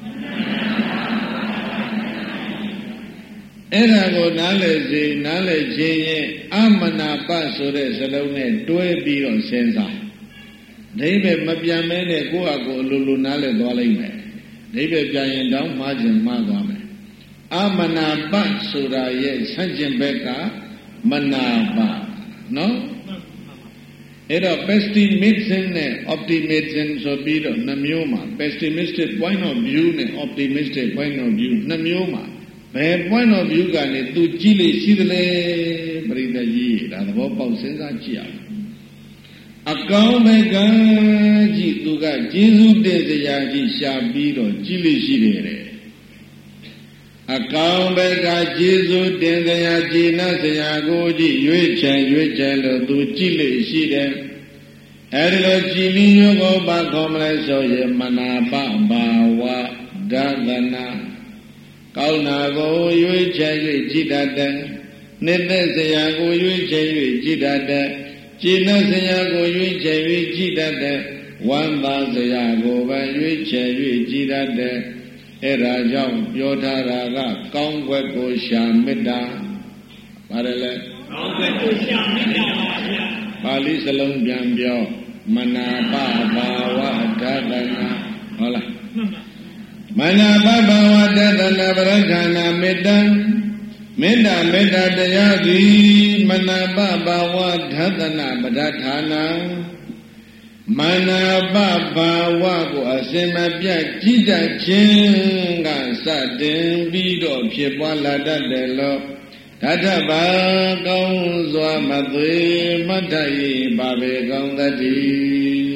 အဲ့ဒါကိုနားလည်စေနားလည်ခြင်းရင်အမနာပဆိုတဲ့စလုံးနဲ့တွဲပြီးတော့စဉ်းစားဒိဗေမပြန်မဲနဲ့ကိုယ့်အကိုအလိုလိုနားလည်သွားလိမ့်မယ်ဒိဗေပြန်ရင်တောင်းမှားခြင်းမှားသွားမယ်အမနာပဆိုတာရဲ့ဆန့်ကျင်ဘက်ကမနာပနော်အဲ့တော့ pessimism နဲ့ optimism ဆိုပြီးတော့နှမျိုးမှာ pessimistic point of view နဲ့ optimistic point of view နှမျိုးမှာဘယ် point of view ကနေသူကြည့်လို့ရှိသလဲပရိသတ်ကြီးဒါသဘောပေါက်စဉ်းစားကြည့်အောင်အကောင်းဘက်ကကြည့်သူကကျေးဇူးတင်စရာကြီးရှာပြီးတော့ကြည့်လို့ရှိတယ်အကောင်ဘက်ကကျေးဇူးတင်စရာကြည်နာစရာကိုကြည့်ရွေးချယ်ရွေးချယ်လို့သူကြည့်လို့ရှိတယ်အဲဒီလိုကြည်ပြီးရောကိုပါခေါ်မလဲဆိုရင်မနာပဘာဝဒသနာကောင်းတာကိုရွေးချယ်၍ကြည်တတ်တယ်နှစ်သက်စရာကိုရွေးချယ်၍ကြည်တတ်တယ်ကြည်နာစရာကိုရွေးချယ်၍ကြည်တတ်တယ်ဝမ်းသာစရာကိုပဲရွေးချယ်၍ကြည်တတ်တယ်အဲ့ဒါကြောင့်ပြောထားတာကကောင်းွက်ကိုရှာမေတ္တာပါတယ်လေကောင်းွက်ကိုရှာမေတ္တာပါဗျာပါဠိစလုံးပြန်ပြောမနာပဘာဝဒသနာဟုတ်လားမနာပဘာဝဒသနာပရခဏမေတ္တာမေတ္တာမေတ္တာတရားသည်မနာပဘာဝဒသနာပဒဌာနာမနာပဘာဝကိုအစင်မပြတ်ကြည်တတ်ခြင်းကစတင်ပြီးတော့ဖြစ်ပွားလာတတ်တယ်လို့ဓာတဘာကောင်းစွာမသွေမတ္တ၏ဘာပဲကောင်းသတည်း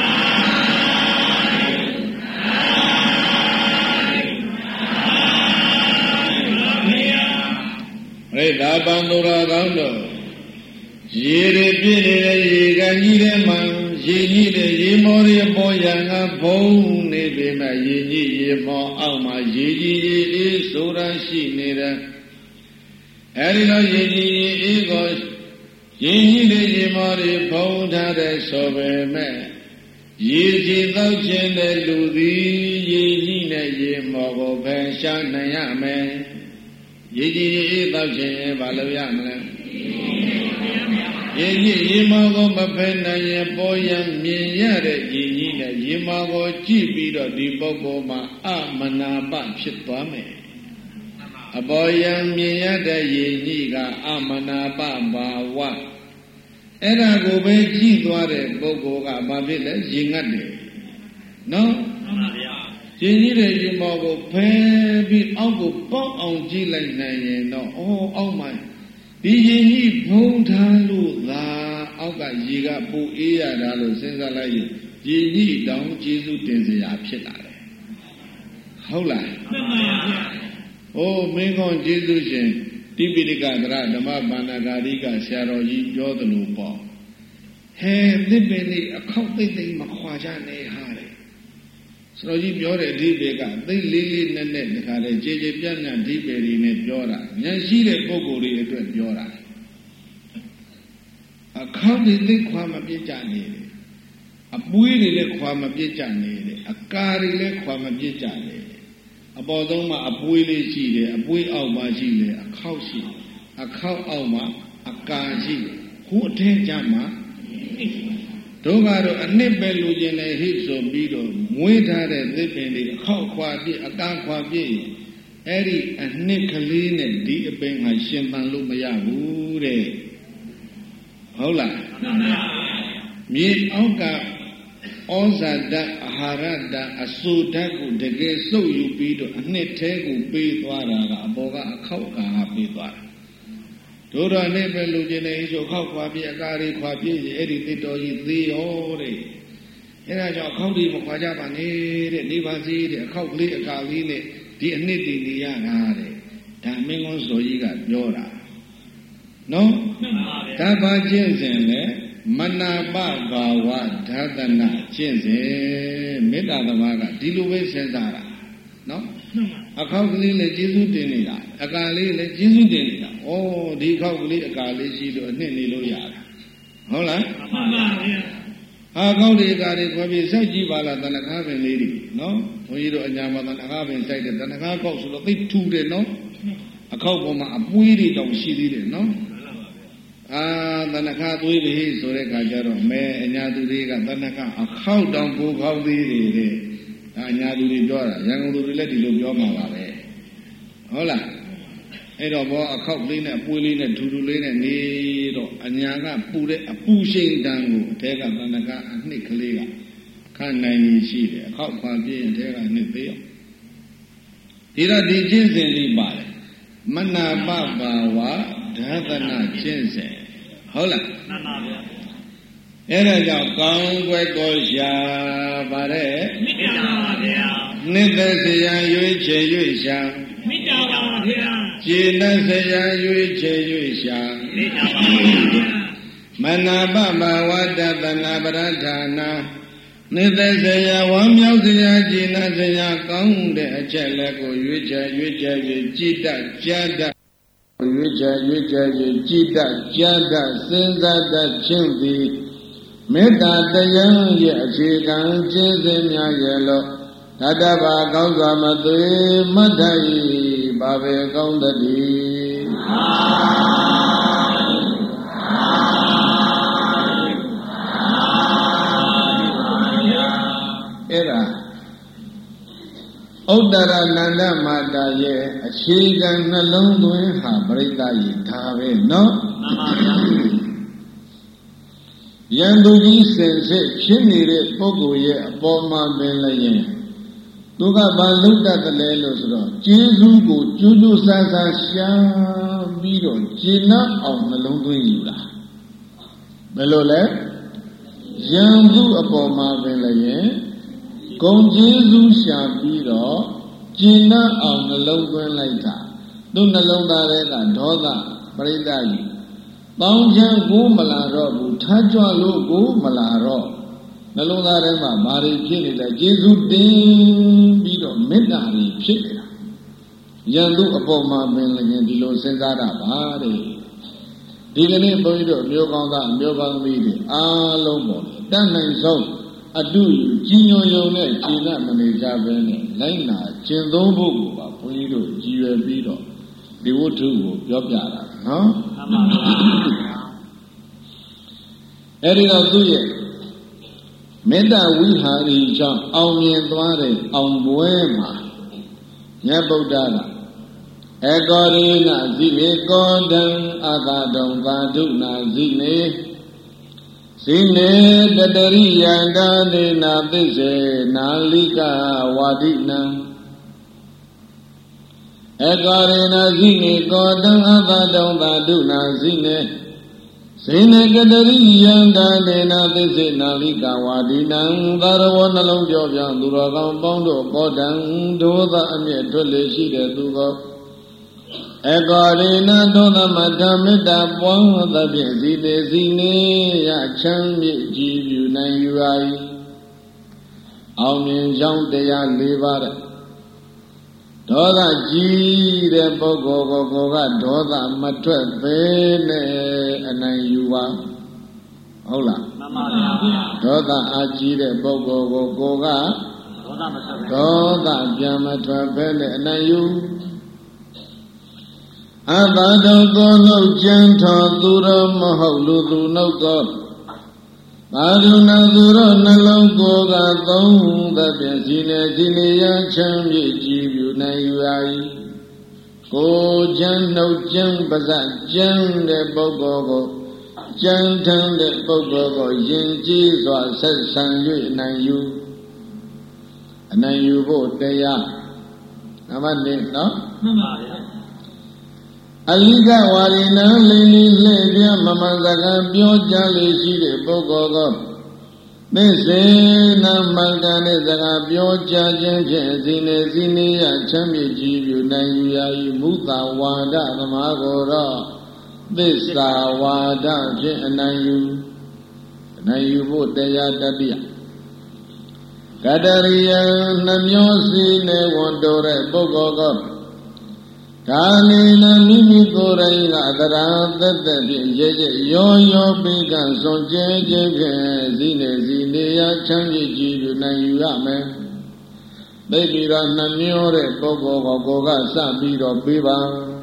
ရိဒါပံသူတော်ကောင်းတို့ရေရပြည့်နေတဲ့ရေကန်ကြီးထဲမှာရေကြီးတဲ့ရေမောတွေပေါ်ရံကဘုံနေပေမဲ့ရေကြီးရေမောအောက်မှာရေကြီးရေအေးဆိုတာရှိနေတယ်အဲဒီတော့ရေကြီးရေအေးကိုရေကြီးတဲ့ရေမောတွေဘုံထားတဲ့ဆိုပေမဲ့ရေကြီးသောခြင်းတဲ့လူသည်ရေကြီးတဲ့ရေမောကိုဖယ်ရှားနိုင်ရမယ်ရေကြီးရေအေးသောခြင်းဘာလို့ရမလဲရေကြီးရေမောကိုမဖယ်နိုင်ရင်ပေါ်ရန်မြင်ရတဲ့ရေကြီးနဲ့ရေမောကိုကြည့်ပြီးတော့ဒီပုဂ္ဂိုလ်မှာအမနာပဖြစ်သွားမယ်အပေါ်ရန်မြင်ရတဲ့ရေကြီးကအမနာပဘာဝအဲ့ဒါကိုပဲကြည့်သွားတဲ့ပုဂ္ဂိုလ်ကဘာဖြစ်လဲရေငတ်တယ်နော်မှန်ပါဗျာရေကြီးတဲ့ရေမောကိုဖယ်ပြီးအောက်ကိုပေါက်အောင်ကြည့်လိုက်နိုင်ရင်တော့အော်အောက်မှာဒီရေကြီးဖုံးထားလို့သာအောက်ကရေကပူအေးရတာလို့စဉ်းစားလိုက်ရင်ရေကြီးတောင်ကျေးဇူးတင်စရာဖြစ်လာတယ်ဟုတ်လားမှန်ပါဗျာဟိုမင်းကောင်းကျေးဇူးရှင်တိပိဋကသရဓမ္မဗန္ဒဂါရိကဆရာတော်ကြီးပြောသလိုပေါ့ဟဲသစ်ပင်လေးအခောက်သိမ့်သိမ့်မခွာကြနဲ့ဟာတဲ့ဆရာကြီးပြောတဲ့အဓိပ္ပာယ်ကသိလေးလေးနဲ့နဲ့တခါလေခြေခြေပြန့်ပြန့်အဓိပ္ပာယ်တွေနဲ့ပြောတာဉာဏ်ရှိတဲ့ပုဂ္ဂိုလ်တွေအတွက်ပြောတာအခောက်တွေသိခွာမပြစ်ကြနေတယ်အပွေးတွေလည်းခွာမပြစ်ကြနေတယ်အကာတွေလည်းခွာမပြစ်ကြနေတယ်အပေါ်ဆုံးမှာအပွေးလေးရှိတယ်အပွေးအောက်မှာရှိတယ်အခောက်ရှိတယ်အခောက်အောက်မှာအကာရှိတယ်ဟိုအထက်ကျမှတို့ကတော့အနှစ်ပဲလူကျင်တယ်ဟိဆိုပြီးတော့မွေးထားတဲ့သစ်ပင်တွေအခောက်ခွာပြည့်အကာခွာပြည့်အဲ့ဒီအနှစ်ကလေးနဲ့ဒီအပင်ကရှင်သန်လို့မရဘူးတဲ့ဟုတ်လားမှန်ပါမြေအောက်ကဩဇာဓာတ်အာဟာရဓာတ်အဆူဓာတ်ကိုတကယ်စုပ်ယူပြီးတော့အနှစ်ထဲကိုပေးသွားတာကအပေါ်ကအခောက်ကာပေးသွားတာတို့တော့နဲ့ပဲလူကျင်နေဆိုခောက်ခွာပြည့်အကာတွေခွာပြည့်အဲ့ဒီတစ်တော်ကြီးသေးရောတဲ့အဲ့ဒါကြောင့်အခောက်တွေမခွာကြပါနဲ့တဲ့နေပါစေတဲ့အခောက်ကလေးအကာလေးနဲ့ဒီအနှစ်တည်နေရတာတဲ့ဒါမင်းကုန်းစောကြီးကပြောတာနော်ဒါပါကျင့်စဉ်လေမနာပဘာဝဓာတနာကျင့်စဉ်မေတ္တာသမားကဒီလိုပဲစဉ်းစားတာနော်အခောက်ကလေးလည်းကျေးဇူးတင်နေတာအကာလေးလည်းကျေးဇူးတင်နေတာဩဒီခောက်ကလေးအကာလေးရှိလို့အနှစ်နေလို့ရတာဟုတ်လားမှန်ပါဗျာဟာကောင်းဒီကားတွေခေါ်ပြီးစိုက်ကြည့်ပါလားတဏှာပင်လေးတွေနော်ဘုန်းကြီးတို့အညာမှာတဏှာပင်စိုက်တယ်တဏှာကောက်ဆိုတော့သိထူတယ်နော်အခောက်ပေါ်မှာအပွေးတွေတောင်ရှိသေးတယ်နော်အာတဏှာသွေးပြီဆိုတဲ့ခါကျတော့မဲအညာသူတွေကတဏှာအခောက်တောင်ကိုခေါက်သေးတယ်တဲ့အညာသူတွေပြောတာရန်ကုန်သူတွေလည်းဒီလိုပြောမှာပါပဲဟုတ်လားအဲ့တော့ဘောအခောက်လေးနဲ့အပွေးလေးနဲ့ထူထူလေးနဲ့နေတော့အညာကပူတဲ့အပူရှိန်တန်ကိုအထဲကတဏှာအနှစ်ကလေးကခန့်နိုင်နေရှိတယ်အခောက်ပါပြင်းအထဲကနှစ်သေးအောင်ဒီတော့ဒီကျင့်စဉ်လေးပါတယ်မနာပပါဝဒါသနာကျင့်စဉ်ဟုတ်လားမှန်ပါဗျာအဲ့ဒါကြောင့်ကောင်းွယ်ကိုရှာပါတဲ့မိတ္တာပါဗျာနှစ်သက်စရာရွေးချယ်၍ရှာမိတ္တာပါဗျာကျင့်တဲ့စရာရွေးချယ်၍ရှာမိတ္တာပါဗျာမနာပပါဝဒါသနာပရဌာနာနှစ်သက်စရာဝမ်းမြောက်စရာကျင့်တဲ့စရာကောင်းတဲ့အချက်လက်ကိုရွေးချယ်ရွေးချယ်၍ကြည်တတ်ကြားတတ်ရွေးချယ်ရွေးချယ်၍ကြည်တတ်ကြားတတ်စဉ်းစားတတ်ခြင်းသည်မေတ္တာတရားရဲ့အခြေခံကျင့်စဉ်များရဲ့လို့တတ္တဘာကောင်းစွာမသွေမတ်တ္တိဘာပဲကောင်းတည်းအဲ့ဒါဥတ္တရနန္ဒမာတာရဲ့အခြေခံနှလုံးသွင်းဟာပရိသတ်ရဒါပဲနော်မှန်ပါဗျာယံသူကြီးစင်စစ်ဖြစ်နေတဲ့ပုဂ္ဂိုလ်ရဲ့အပေါ်မှာပင်လည်းရင်သူကဘာလုပ်တတ်တယ်လဲလို့ဆိုတော့ကျေးဇူးကိုကျူးကျူးဆန်းဆန်းရှာပြီးတော့ကျေနပ်အောင်နှလုံးသွင်းယူတာဘယ်လိုလဲယံသူအပေါ်မှာပင်လည်းရင်ဂုံကျေးဇူးရှာပြီးတော့ကျေနပ်အောင်နှလုံးသွင်းလိုက်တာသူနှလုံးသားထဲကဒေါသပရိသတ်ကြီးတောင်းချမ်းကိုမလာတော့ဘူးထကြွလို့ကိုမလာတော့နှလုံးသားထဲမှာဘာတွေဖြစ်နေလဲကျေးဇူးတင်ပြီးတော့မေတ္တာတွေဖြစ်နေတာယံသူအပေါ်မှာပင်လည်းဒီလိုစဉ်းစားတာပါတဲ့ဒီကနေ့ဘုန်းကြီးတို့မျိုးကောင်းသားမျိုးကောင်းသမီးတွေအားလုံးပေါ်တတ်နိုင်ဆုံးအတုယူကြီးညိုယုံနဲ့ကျင့်တတ်မနေကြဘဲနဲ့လိုက်နာကျင့်သုံးဖို့ကိုပါဘုန်းကြီးတို့ကြည်ရွယ်ပြီးတော့ဒီဝတ္ထုကိုပြောပြတာနော်မှန်ပါပါအဲ့ဒီတော့သူရဲ့မေတ္တာဝိဟာရီကြောင့်အောင်မြင်သွားတဲ့အောင်ပွဲမှာမြတ်ဗုဒ္ဓကအကောရိနဇိမေကောတံအာသာတုံသာဓုနာဇိနေဇိနေတတရိယန္တာဒေနာသစ္စေနာလိကဝါဒိနံအကောရိနဇိမေကောတံအာသာတုံသာဓုနာဇိနေဇိနေကတရိယန္တာဒေနာသစ္စေနာလိကဝါဒိနံသာရဝနှလုံးကြောပြသူတော်ကောင်းပေါင်းတို့ကောတံဒိုးသာအမြဲထွတ်လေရှိတဲ့သူကိုအကောရိနသောသမထမေတ္တာပွားသဖြင့်ဇီတေဇီနေရချမ်းမြေ့ကြည်ပြုနိုင်ယူ၏အောင်မြင်ကြောင်းတရား၄ပါးတဲ့ဒေါသကြီးတဲ့ပုဂ္ဂိုလ်ကိုကိုကဒေါသမထွက်သေးနဲ့အနိုင်ယူပါဟုတ်လားမှန်ပါဗျာဒေါသအာကြီးတဲ့ပုဂ္ဂိုလ်ကိုကိုကဒေါသမထွက်ဒေါသပြန်မထွက်ပဲနဲ့အနိုင်ယူအဘတောကိုနှုတ်ကျန်းထောသူတော်မဟုတ်လူသူနှုတ်တော်ဘာဒုနာသူတော်နှလုံးကိုကသုံးသဖြင့်စီနေစီနေရချမ်းမြေ့ကြည်ပြုနိုင်ယူ၏ကိုကျန်းနှုတ်ကျန်းပါးစပ်ကျန်းတဲ့ပုဂ္ဂိုလ်ကိုကျန်းထမ်းတဲ့ပုဂ္ဂိုလ်ကိုယဉ်ကျေးစွာဆက်ဆံ၍နိုင်ယူအနိုင်ယူဖို့တရားနံပါတ်၄နော်မှန်ပါဗျာအလိကဝါရီနံလင်းလေးလှည့်ပြမမစကားပြောကြလေရှိတဲ့ပုဂ္ဂိုလ်ကသစ္စေနမန္တနဲ့စကားပြောကြခြင်းဖြင့်ဇိနေဇိနေရချမ်းမြေ့ကြည်ပြုနိုင်ယူရ၏မုသဝါဒသမားကိုတော့သစ္စာဝါဒဖြင့်အနိုင်ယူအနိုင်ယူဖို့တရားတတိယကတရိယနှမျောစီနေဝန်တော်တဲ့ပုဂ္ဂိုလ်က Dānina mimi korainga adara tatta yeje yo yo pikan sonje jeje zine zine ya chanji jiru na yurame. Baby ra nanyore koko koko ka sabiro biba.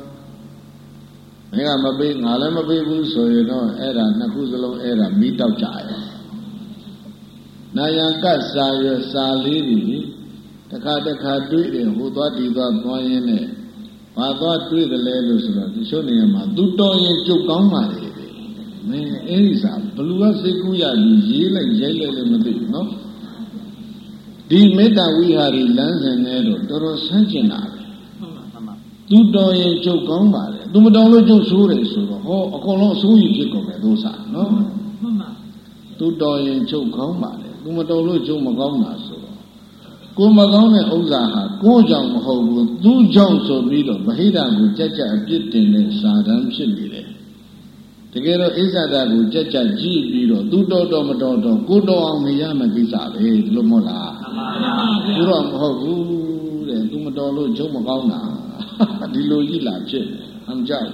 Nega mabi ngale mabi bu soye no era nakuzalo era mitau chaya. Naya ka sayo saliri taka taka duire hudwa didwa koyene. Pada tu itu lelu surat. Isoni ama. Tuto yang cukang mari. Nih, ini sah. Pelua sekuya di jile jile le mati, no. Di meta wihari lansen ero terus saja. Tuto yang cukang mari. Tu mendang lo cuk sure suro. Oh, aku lo suri cukang dosa, no. Tuto yang cukang mari. Tu mendang lo cuk makang masuk. Ko magaw neဥစ္စာဟာကိုကြောင့်မဟုတ်ဘူးသူကြောင့်ဆိုပြီးတော့မဟိတကိုကြက်ကြက်အပြစ်တင်တဲ့စာတမ်းဖြစ်နေတယ်တကယ်တော့အိဇာတာကိုကြက်ကြက်ကြည့်ပြီးတော့သူတော်တော်မတော်တော့ကိုတော်အောင်မရမယ်ကိစ္စပဲဒီလိုမဟုတ်လားမှန်ပါဗျာသူတော့မဟုတ်ဘူးတဲ့သူမတော်လို့ကျုံမကောင်းတာဒီလိုကြီးလာဖြစ်အမှကြောက်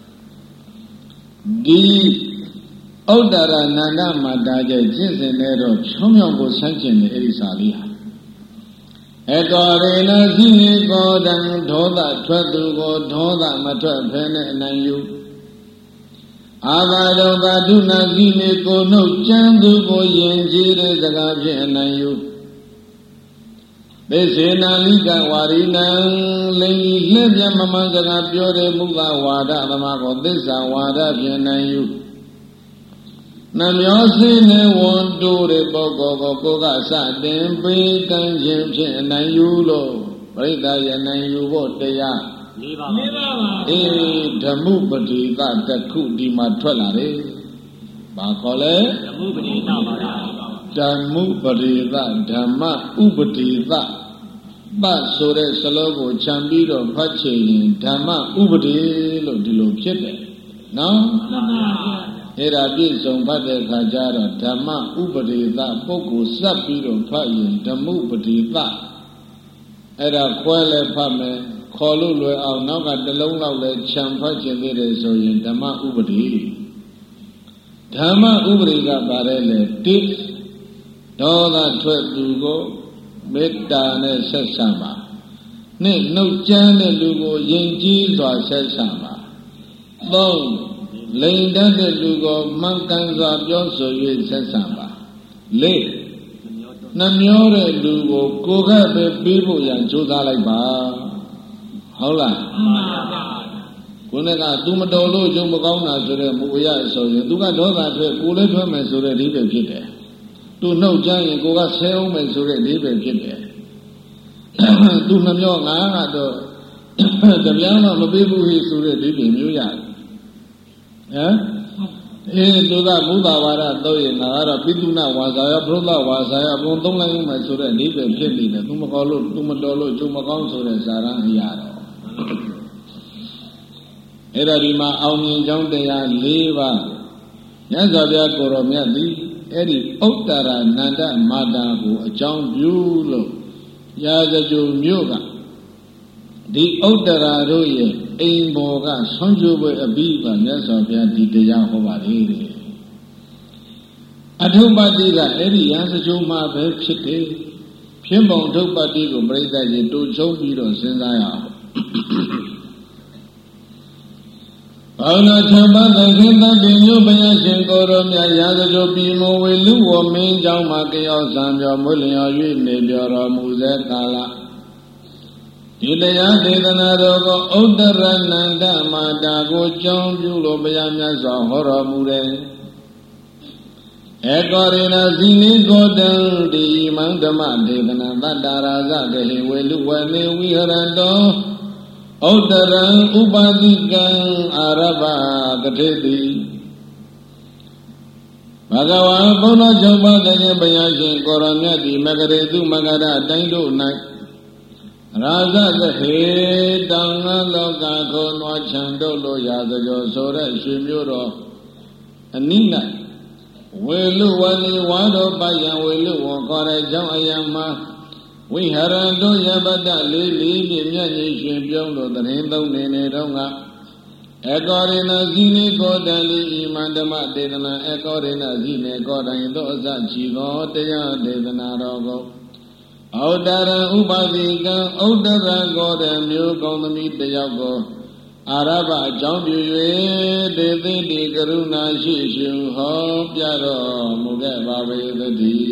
ဒီဩတ္တရနန္ဒမာတာကျင့်စဉ်နဲ့တော့ဖြောင်းဖြောင်းကိုဆန်းကျင်တဲ့အဲ့ဒီစာလေးဟာအကောရေနဇိနေကောတံဒေါသထွက်သူကိုဒေါသမထွက်ဖဲနဲ့အနိုင်ယူအာဘာဒေါသဒုနာဇိနေကိုနှုတ်ကြမ်းသူကိုယဉ်ကျေးတဲ့စကားဖြင့်အနိုင်ယူသေစေနာလိကဝါရိနံလိန်လှည့်ပြမမှန်စကားပြောတဲ့မူကဝါဒသမားကိုသစ္စာဝါဒဖြင့်နိုင်ယူနှမျောစင်းနဲ့ဝန်တိုးတဲ့ပုဂ္ဂိုလ်ကိုကိုကစတင်ပေးကမ်းခြင်းဖြင့်အနိုင်ယူလို့ပရိသတ်ရနိုင်ယူဖို့တရား၄ပါးပါအေးဓမ္မပတိကတခုဒီမှာထွက်လာတယ်။ဘာခေါ်လဲဓမ္မပတိသပါဗျာဓမ္မပတိသဓမ္မဥပတိသပတ်ဆိုတဲ့စလုံးကိုခြံပြီးတော့ဖတ်ချင်ရင်ဓမ္မဥပတိလို့ဒီလိုဖြစ်တယ်နော်မှန်ပါဗျာအဲ့ဒါပြည့်စုံဖတ်တဲ့အခါကျတော့ဓမ္မဥပဒေသပုဂ္ဂိုလ်စပ်ပြီးတော့ဖတ်ရင်ဓမ္မဥပဒေသအဲ့ဒါခွဲလဲဖတ်မယ်ခေါ်လို့လွယ်အောင်နောက်ကတစ်လုံးလောက်လဲခြံဖတ်ခြင်းသေးတယ်ဆိုရင်ဓမ္မဥပဒေဓမ္မဥပဒေကပါတယ်လေတိဒေါသထွက်သူကိုမေတ္တာနဲ့ဆက်ဆံပါနှစ်နှုတ်ကြမ်းတဲ့လူကိုယဉ်ကျေးစွာဆက်ဆံပါသုံးလိန်တတ်တဲ့လူကိုမှန်ကန်စွာပြောဆို၍ဆက်ဆံပါလေးနှမျောတဲ့လူကိုကိုယ်ကပဲပေးဖို့ရန်ကြိုးစားလိုက်ပါဟုတ်လားမှန်ပါဗျာကိုယ်ကသူမတော်လို့ကျုံမကောင်းတာဆိုတဲ့မူရဆိုရင်သူကဒေါသထွက်ကိုယ်လည်းထွက်မယ်ဆိုတဲ့ဒီပဲဖြစ်တယ်သူနှုတ်ကြရင်ကိုယ်ကဆဲအောင်မယ်ဆိုတဲ့ဒီပဲဖြစ်တယ်သူနှမျောငါကတော့တပြားမှမပေးဘူးဟိဆိုတဲ့ဒီပဲမျိုးရတယ်ဟမ်အေးသူကဘုဒ္ဓဝါဒတော့ရင်ငါကတော့ပိတုနာဝါစာယဘုဒ္ဓဝါစာယဘုံသုံးလိုက်ဦးမယ်ဆိုတဲ့အိဗယ်ဖြစ်နေတယ်သူမကောလို့သူမတော်လို့ကျုံမကောင်းဆိုတဲ့ဇာရအရာတော့အဲ့ဒါဒီမှာအောင်မြင်ကြောင်းတရား၄ပါးမြတ်စွာဘုရားကိုရောမြတ်သည်အဲ့ဒီဥတ္တရနန္ဒမာတာကိုအကြောင်းပြုလို့ရာဇဂုံမြို့ကဒီဥတ္တရာတို့ရဲ့အိမ်ပေါ်ကဆွမ်းကြိုးပွဲအပြီးကမြတ်စွာဘုရားဒီတရားဟောပါလေအထုပ္ပတိကအဲ့ဒီရာဇဂုံမှာပဲဖြစ်တယ်ဖြစ်ပုံထုပ္ပတိကိုပြိဿကြီးတူချုံပြီးတော့စဉ်းစားရအောင်ဘာနာချမ်းပါတဲ့ခင်သတိမျိုးဘုရားရှင်ကိုရောမြတ်ရာဇဂုံပြီးမဝေလူဝမင်းเจ้าမှာကြောက်စံပြောမွလျော်၍နေပြောတော်မူစေကာလဒီတရားဒေသနာတော်ကိုဥတ္တရနန္ဒမာတာကိုကြောင်းပြုလို့ဘုရားမြတ်စွာဟောတော်မူတယ်။ဧကောရိနာဇိနိကိုတံဒီမန္ဓမဒေသနာတတ္တရာဇဂဟိဝေလူဝမေဝိဟရတောဥတ္တရံဥပါတိကံအာရဘကတိတိဘဂဝါဘုန်းတော်ချုပ်ပါတဲ့ဘုရားရှင်ကိုရောမြတ်ဒီမဂရေတုမဂရတိုင်းတို့၌ရာဇသဟေတောင်ငါလောကကိုနွားချံတို့လိုရာဇကျော်ဆိုတဲ့ရွှေမျိုးတော်အနိနဝေလူဝလီဝါတော်ပယံဝေလူဝခေါ်တဲ့ကြောင့်အယံမှာဝဝိဟရတုယပတ္တလေးလေးပြည့်မြတ်ကြီးရှင်ပြုံးတို့တရင်သုံးနေနေတော့ကအကောရိဏဇိနေကောတံလိဣမံဓမ္မဒေသနာအကောရိဏဇိနေကောတံသောအစချီသောတရားဒေသနာတော်ကိုဩတရံဥပတိကံဩတရံကောတံမျိုးကောင်းသမီးတယောက်ကိုအာရဘအကြောင်းပြု၍ဒေသိတိကရုဏာရှိရှုဟောပြတော်မူခဲ့ပါပေသတည်း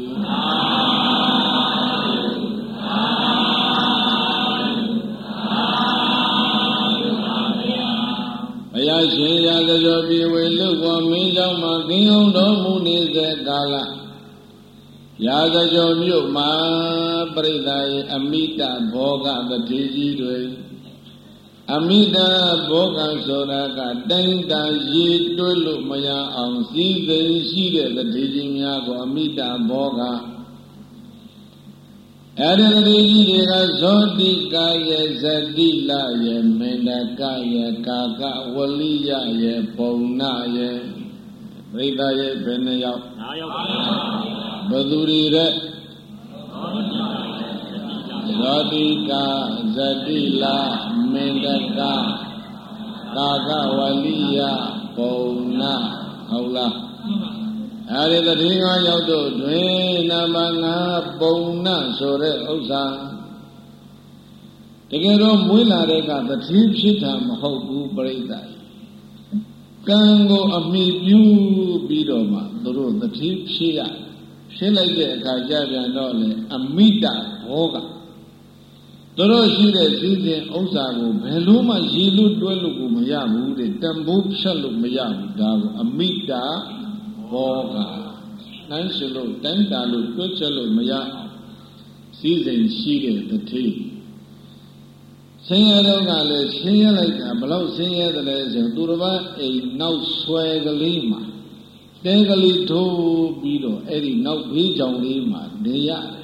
ဘုရားရှင်ရာဇဂောပြေဝေလူဘောမင်းကြောင့်မှကင်းအောင်တော်မူနေစေကာလရာဇဂောမြို့မှာပရိသတ်၏အမိတဘောဂတတိကြီးတွေအမိတဘောဂဆိုတာကတိုင်းတာရည်တွဲလို့မရအောင်စည်းစိမ်ရှိတဲ့တတိကြီးများကိုအမိတဘောဂအဲ့ဒီတတိကြီးတွေကဇောတိကာယေဇတိလယေမန္တကယေကာကဝလိယယေပုံနာယေပရိသတ်ရဲ့ဘယ်နှယောက်၅ယောက်ပါဘယ်သူတွေတဲ့ဇောတိကာဇတိလမန္တကကာကဝလိယပုံနာဟုတ်လားအဲ့ဒီတတိယရောက်တော့တွင်နံပါတ်၅ပုံနာဆိုတဲ့ဥစ္စာတကယ်တော့မွေးလာတဲ့ကတတိဖြစ်တာမဟုတ်ဘူးပြိဿကံကိုအမိပြုပြီးတော့မှသူတို့တတိဖြစ်ရဖြစ်လိုက်တဲ့အခါကျပြန်တော့လေအမိတဘောကသူတို့ရှိတဲ့စည်းစိမ်ဥစ္စာကိုဘယ်လို့မှရည်လို့တွဲလို့ကိုမရဘူးတဲ့တန်ဖိုးဖြတ်လို့မရဘူးဒါကိုအမိတဘောကနိုင်ရှိလို့တိုင်းတာလို့တွဲချက်လို့မရအောင်စည်းစိမ်ရှိတဲ့တတိဆင်းရဲတော့ကလည်းဆင်းရဲလိုက်တာဘလို့ဆင်းရဲတယ်လဲဆိုသူတစ်ပါးအိမ်နောက်ဆွဲကလေးမှာတဲကလေးထိုးပြီးတော့အဲ့ဒီနောက်ဘေးကြောင်လေးမှာနေရတယ်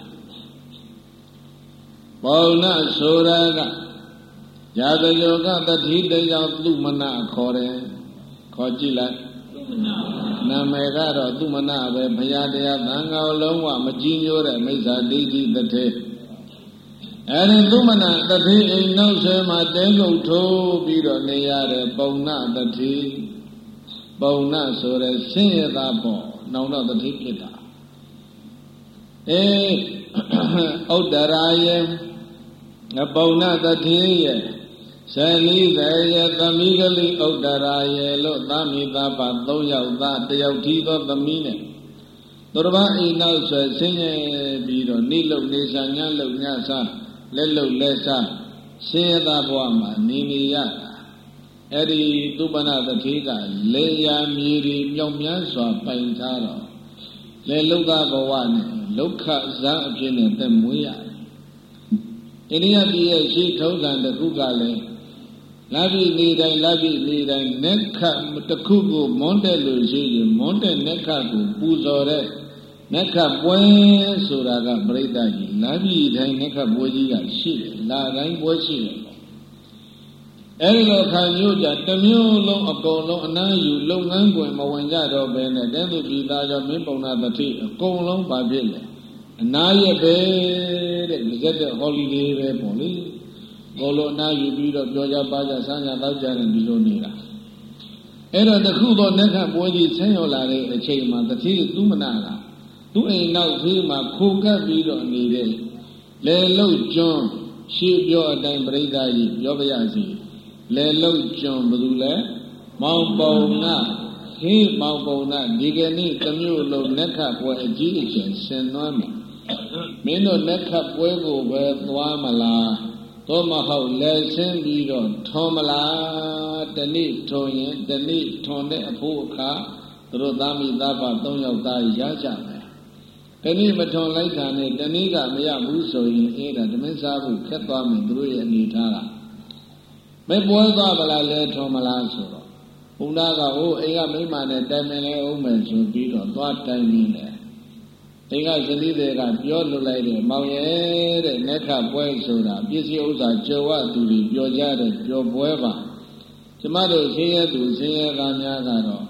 ပေါဏဆိုတာကရာဇဂောကတတိတယောက်သူမနာခေါ်တယ်ခေါ်ကြည့်လိုက်နာမည်ကတော့သူမနာပဲဘုရားတရားသံဃာလုံးဝမကြည်ညိုတဲ့မိစ္ဆာဒိဋ္ဌိတထေအဲဒီသူမနာတတိအိမ်နောက်ဆွဲမှာတဲကုတ်ထိုးပြီးတော့နေရတဲ့ပုံနာတတိပုံနာဆိုတဲ့ဆင်းရဲသားပေါ့နောင်တော့တတိဖြစ်တာအေးဥဒ္ဒရာယေပုံနာတတိရဲ့ဆယ်လီတဲ့ရဲ့သမီးကလေးဥဒ္ဒရာယေလို့သားမိသားဖသုံးယောက်သားတယောက်ထီးသောသမီးနဲ့သူတစ်ပါးအိမ်နောက်ဆွဲဆင်းရဲပြီးတော့နေလုံနေစားညလုံညစားလက်လုံလက်စားဆင်းရဲသားဘဝမှာနေနေရတာအဲ့ဒီသုပနာတတိကလေယာမြေတွေမြောက်မြန်းစွာပိုင်ထားတော့လေလုသားဘဝနဲ့လုခဇာအဖြစ်နဲ့တက်မွေးရတယ်အိန္ဒိယပြည်ရဲ့ရှိထုံးစံတစ်ခုကလည်းလာပြီနေတိုင်းလာပြီနေတိုင်းနက္ခတစ်ခုကိုမွန်းတက်လို့ရှိရင်မွန်းတဲ့နက္ခကိုပူဇော်တဲ့နက္ခပွဲဆိုတာကပြိဿကြီးလာပြီတိုင်းနက္ခပွဲကြီးကရှိတယ်လာတိုင်းပွဲရှိတယ်အဲဒီလိုခံယူကြတမျိုးလုံးအကုန်လုံးအနားယူလုပ်ငန်းခွင်မဝင်ကြတော့ဘဲနဲ့တဲသူပြည်သားကြောင့်မင်းပုံနာတတိအကုန်လုံးပါဖြစ်လေအနားရက်ပဲတဲ့လက်တဲ့ဟောလီဒေးပဲပေါ့လေကိုလိုအနားယူပြီးတော့ပြောကြပါကြဆန်းကြတောက်ကြတယ်ဒီလိုနေတာအဲ့တော့တခုသောနက္ခပွဲကြီးဆင်းရောက်လာတဲ့အချိန်မှာတတိသူမနာကသူ့အိမ်နောက်ဖေးမှာခိုကပ်ပြီးတော့နေတဲ့လေလုတ်ကျွန်းရှေးပြောအတိုင်းပြိဿကြီးပြောပြရစီလေလုတ်ကျွန်းဘယ်သူလဲမောင်ပုံနာဟေးမောင်ပုံနာဒီကနေ့တမျိုးလုံးနက္ခပွဲအကြီးအကျယ်ဆင်နွှမ်းမယ်မင်းတို့နက္ခပွဲကိုပဲသွားမလားသို့မဟုတ်လက်ဆင်းပြီးတော့ထွန်မလားတနေ့ထွန်ရင်တနေ့ထွန်တဲ့အဖို့အခါသူတို့သားမိသားဖသုံးယောက်သားရကြမယ်တနေ့မထွန်လိုက်တာနဲ့တနေ့ကမရဘူးဆိုရင်အဲ့ဒါဓမင်းစားဖို့ခက်သွားမယ်သူတို့ရဲ့အနေထားကမပွဲသွားဗလားလဲထွန်မလားဆိုတော့ဘုရားကဟိုအိမ်ကမိမနဲ့တိုင်ပင်လဲအောင်မယ်ဆိုပြီးတော့သွားတိုင်ပင်တယ်အိမ်ကဇနီးတွေကပြောလွတ်လိုက်တယ်မောင်ရဲ့တဲ့နက္ခပွဲဆိုတာပစ္စည်းဥစ္စာကြွဝသူတွေပြောကြတဲ့ပြောပွဲပါကျမတို့ဆင်းရဲသူဆင်းရဲသားများကတော့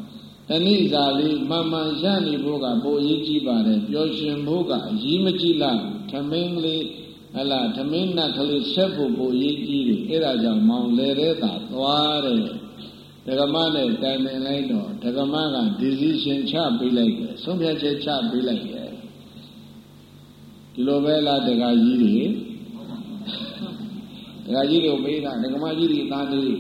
တဏိဇာလေးမှန်မှန်ရနေဖို့ကပိုအရေးကြီးပါတယ်ပျော်ရွှင်ဖို့ကအရေးမကြီးလားထမင်းလေးဟလာထမင်းနတ်ကလေးဆက်ဖို့ပိုအရေးကြီးတယ်အဲ့ဒါကြောင့်မောင်လေတဲ့သာသွားတယ်ဒကမနဲ့တိုင်ပင်လိုက်တော့ဒကမက decision ချပေးလိုက်တယ်ဆုံးဖြတ်ချက်ချပေးလိုက်တယ်ဒီလိုပဲလားဒကာကြီးတွေဒကာကြီးတို့မေးတာဒကမကြီးတွေသားလေး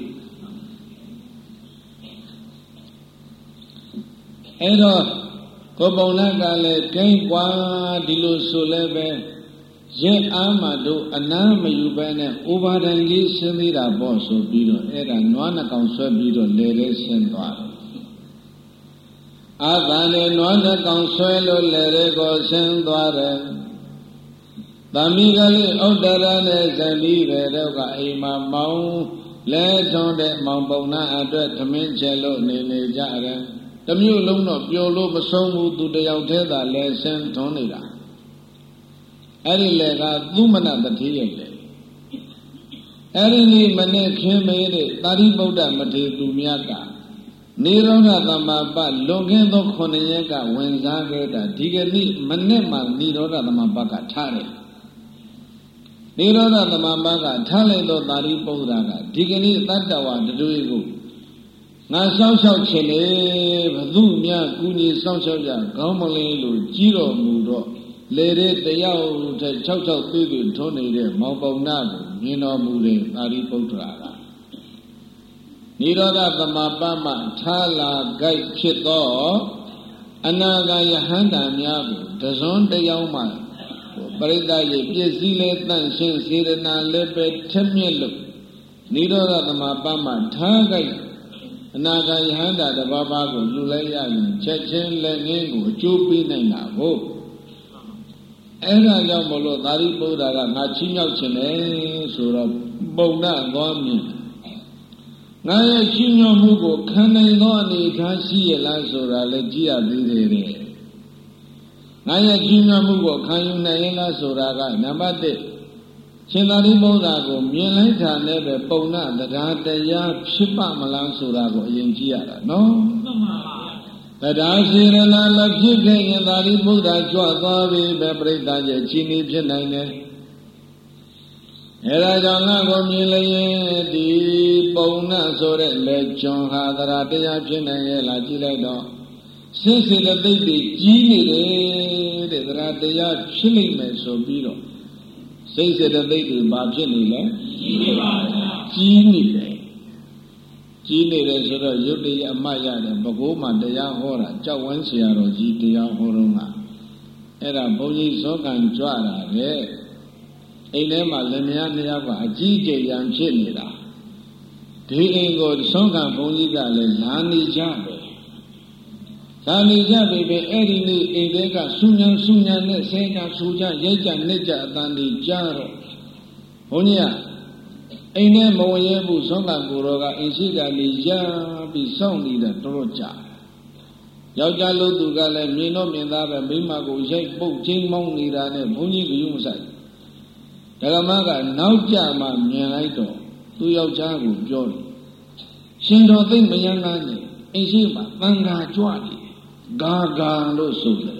အဲ့တော့ကိုပုံလကလည်းဂိမ်းပွားဒီလိုဆိုလည်းပဲရဲ့အားမှတို့အနားမယူပဲနဲ့ဥပါဒံကြီးရှင်းသေးတာပေါ့ဆိုပြီးတော့အဲ့ဒါနွားနှကောင်ဆွဲပြီးတော့လေလေရှင်းသွားတယ်အာသာနဲ့နွားနှကောင်ဆွဲလို့လေလေကိုရှင်းသွားတယ်ဗာမိကလေးဥဒ္ဒရနဲ့ဇတိပဲတော့ကအိမ်မှာမောင်းလဲထွန်းတဲ့မောင်ပုံနာအတွက်သမင်းကျဲလို့နေနေကြတယ်တမျိုးလုံးတော့ပျော်လို့မဆုံးဘူးသူတယောက်တည်းသာလဲရှင်းထွန်းနေတာအဲ့ဒီလေကသူမနတတိရဲ့လေအဲ့ဒီနေ့မနေ့ခင်းမေးတဲ့သာရိပုတ္တမထေရသူမြတ်ကနေရောဓသမ္မာပလွန်ခဲ့သောခုနှစ်ရက်ကဝင်စားခဲ့တာဒီကနေ့မနေ့မှနေရောဓသမ္မာပကထားတယ်နေရောဓသမ္မာပကထားလိုက်သောသာရိပုတ္တရာကဒီကနေ့တတ္တဝါတို့ကိုငါစောင့်ရှောက်ခြင်းလေဘသူများကုညီစောင့်ရှောက်ကြခေါင်းမလေးလို့ကြီးတော်မူတော့လေတဲ့တယောက်တည်း၆၆သေးသေးထွန်းနေတဲ့မောင်ပုံနာကိုမြင်တော်မူတဲ့သာရိပုတ္တရာကနိရောဓသမပမထားလာကြိုက်ဖြစ်သောအနာဂါယဟန္တာများကိုတစွန်းတယောက်မှပရိသတ်ရဲ့ပြည့်စည်လေတန့်ရှင်းစေရနာလည်းပဲထက်မြက်လို့နိရောဓသမပမထားကြိုက်အနာဂါယဟန္တာတစ်ပါးပါးကိုလူလိုက်ရရင်ချက်ချင်းလက်ငင်းကိုအကျိုးပေးနိုင်တာကိုအဲ့ဒါကြောင့်မလို့သာရိပုတ္တရာကငါချီးမြှောက်ခြင်းလေဆိုတော့ပုံနာသွားမြင်ငါရဲ့ချီးမြှောက်မှုကိုခံနိုင်သောအနေအထားရှိရလားဆိုတာလည်းကြည့်ရသေးတယ်ငါရဲ့ချီးမြှောက်မှုကိုခံယူနိုင်ရလားဆိုတာကနံပါတ်တစ်ရှင်သာရိပုတ္တရာကိုမြင်လိုက်တာနဲ့ပဲပုံနာတရားတရားဖြစ်ပါမလားဆိုတာကိုအရင်ကြည့်ရတာနော်မှန်ပါပါတရားစေရနာလည်းဖြစ်ခဲ့ရင်သာရိပုတ္တရာကြွသွားပြီပဲပြိဿရဲ့ချီးနှီးဖြစ်နိုင်တယ်အဲဒါကြောင့်ငါကိုမြင်လျင်ဒီပုံနာဆိုတဲ့လက်ကျွန်းဟာတရားတရားဖြစ်နိုင်ရဲ့လားကြည့်လိုက်တော့စိတ်စေတသိက်တွေကြီးနေတယ်တဲ့တရားတရားဖြစ်နိုင်မယ်ဆိုပြီးတော့စိတ်စေတသိက်တွေဘာဖြစ်နေလဲကြီးနေပါဗျာကြီးနေတယ်ကြီးနေတယ်ဆိုတော့ယုတ်တရားအမှတ်ရတယ်ဘကိုးမှတရားဟောတာကြောက်ဝမ်းဆရာတော်ကြီးတရားဟောတော့ကအဲ့ဒါဘုန်းကြီးဇောကံကြွတာပဲအိမ်ထဲမှာလက်မယားနှစ်ယောက်ကအကြီးကျယ်ရန်ဖြစ်နေတာဒီအိမ်ကိုဇောကံဘုန်းကြီးကလည်းလာနေကြပဲလာနေကြပြီပဲအဲ့ဒီနေ့အိမ်ထဲကဆူညံဆူညံနဲ့ဆဲကြဆူကြရိုက်ကြနှစ်ကြအတန်ကြီးကြားတော့ဘုန်းကြီးကအိမ်ထဲမဝင်ရဘူးဆုံးကကိုတော်ကအိမ်ရှိကနေရပြီးစောင့်နေတာတော်တော်ကြာယောက်ျားလို့သူကလည်းမြင်တော့မြင်သားပဲမိန်းမကိုရိုက်ပုတ်ချင်းမောင်းနေတာနဲ့ဘုန်းကြီးကယူမဆိုင်ဓမ္မကနောက်ကြမှမြင်လိုက်တော့သူယောက်ျားကိုပြောတယ်ရှင်တော်သိမ့်မယန်းကားနဲ့အိမ်ရှိမှာသံဃာကြွတယ်ဂါဂါလို့ဆိုတယ်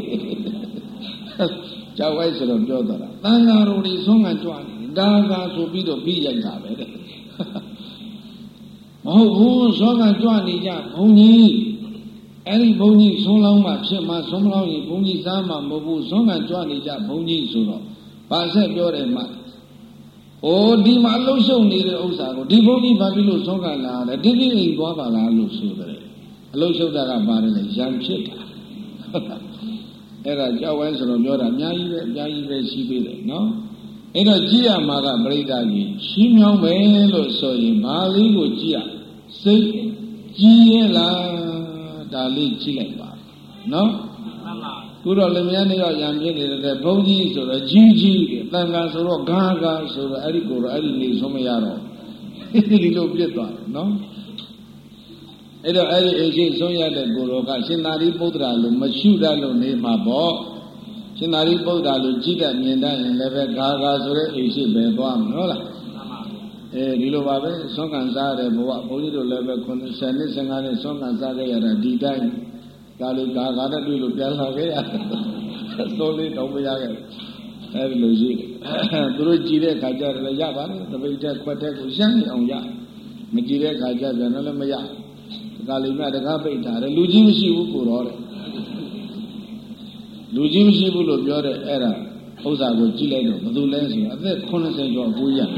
ကြောက်ဝိုက်ဆိုတော့ပြောတော့တာသံဃာတော်တွေဆုံးကကြွတယ်ဂါဂါဆိုပြီးတော့ပြီးရိုက်တာပဲတဲ့မဟုတ်ဘူးဆုံးကကြွနေကြဘုန်းကြီးအဲ့ဒီဘုန်းကြီးဆုံးလောင်းမှဖြစ်မှဆုံးမလောင်းရင်ဘုန်းကြီးစားမှမဟုတ်ဘူးဆုံးကကြွနေကြဘုန်းကြီးဆိုတော့ဘာဆက်ပြောတယ်မှအိုးဒီမှာအလုံးရှုံနေတဲ့ဥစ္စာကိုဒီဘုန်းကြီးဘာဖြစ်လို့ဆုံးကလာတယ်ဒီဒီအိမ်သွားပါလားလို့ဆိုတယ်အလုံးရှုံတာကပါတယ်လေရံဖြစ်တာအဲ့ဒါကြောက်ဝဲဆိုတော့ပြောတာအများကြီးပဲအများကြီးပဲရှိသေးတယ်နော်အဲ့တော့ကြည့်ရမှာကပရိသတ်ကြီးရှင်းမြောင်းမယ်လို့ဆိုရင်ဘာလေးကိုကြည့်ရစိတ်ကြီးရဲ့လားဒါလေးကြည့်လိုက်ပါနော်ခုတော့လည်းများနေတော့ရံပြင်းနေတဲ့ဘုန်းကြီးဆိုတော့ကြီးကြီးတန်ခါဆိုတော့ဂါဂါဆိုတော့အဲ့ဒီကိုတော့အဲ့ဒီနေဆုံးမရတော့ဒီလိုပြစ်သွားတယ်နော်အဲ့တော့အဲ့ဒီအရှိဆုံးရတဲ့ကိုတော်ကရှင်သာရိပုတ္တရာလိုမရှုတတ်လို့နေမှာပေါ့ရှင်သာရိပုတ္တရာလိုကြည့်တတ်မြင်တတ်ရင်လည်းပဲဂါဂါဆိုတဲ့အိရှိပဲသွားမှာဟုတ်လားအဲဒီလိုပါပဲဆွမ်းခံစားရတဲ့ဘဝဘုန်းကြီးတို့လည်းပဲခုနှစ်ဆယ်နှစ်ဆယ်ငါးနှစ်ဆွမ်းခံစားခဲ့ရတာဒီတိုင်းဒါလေးကာကာနဲ့တွေ့လို့ပြန်လာခဲ့ရတယ်သုံးလေးတော့မရခဲ့အဲဒီလိုရှိတယ်သူတို့ကြည်တဲ့ခါကျတော့လည်းရပါလေတပိတ်တက်ခွက်တက်ကိုရှမ်းနေအောင်ရမကြည်တဲ့ခါကျပြန်တော့လည်းမရဒါလေးမြတ်တကားပိတ်ထားတယ်လူကြီးမရှိဘူးကိုတော့တဲ့လူကြီးမရှိဘူးလို့ပြောတဲ့အဲ့ဒါဥစ္စာကိုကြည့်လိုက်တော့ဘယ်သူလဲဆိုတော့အသက်ခုနှစ်ဆယ်ကျော်ကိုရ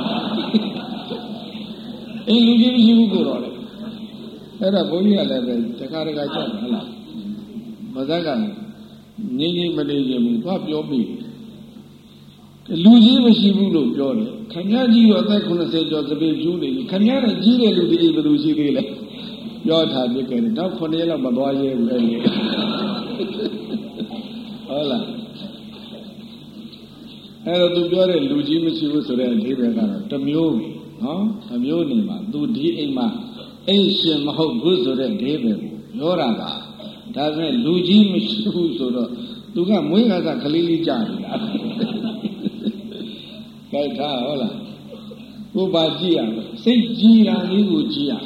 အင်းလူကြီးမရှိဘူးကိုတော့တဲ့အဲ့ဒါဘုန်းကြီးကလည်းပဲတခါတခါကြောက်ဟလားမဇက်ကငင်းကြီးမနေခြင်းဘူးသွားပြောပြီလူကြီးမရှိဘူးလို့ပြောတယ်ခင်ဗျားကြီးရောအသက်ခုနှစ်ဆယ်ကျော်သပေကျူးနေပြီခင်ဗျားနဲ့ကြီးတဲ့လူတွေဘယ်သူရှိသေးလဲပြောထားပြခဲ့တယ်နောက်ခုနှစ်ရက်လောက်မသွားရဲဘူးအဲ့ဒီဟုတ်လားအဲ့တော့သူပြောတဲ့လူကြီးမရှိဘူးဆိုတဲ့အဓိပ္ပာယ်ကတော့တစ်မျိုးနော်တစ်မျိုးနေမှာသူဒီအိမ်မှာအိမ်ရှင်မဟုတ်ဘူးဆိုတဲ့အဓိပ္ပာယ်ကိုပြောတာကဒါပေမဲ့လူကြီးမရှိဘူးဆိုတော့သူကမွေးကစားကလေးလေးကြာနေတာကြိုက်တာဟုတ်လားကိုပါကြည့်ရမယ်စိတ်ကြီးတာလေးကိုကြည့်ရ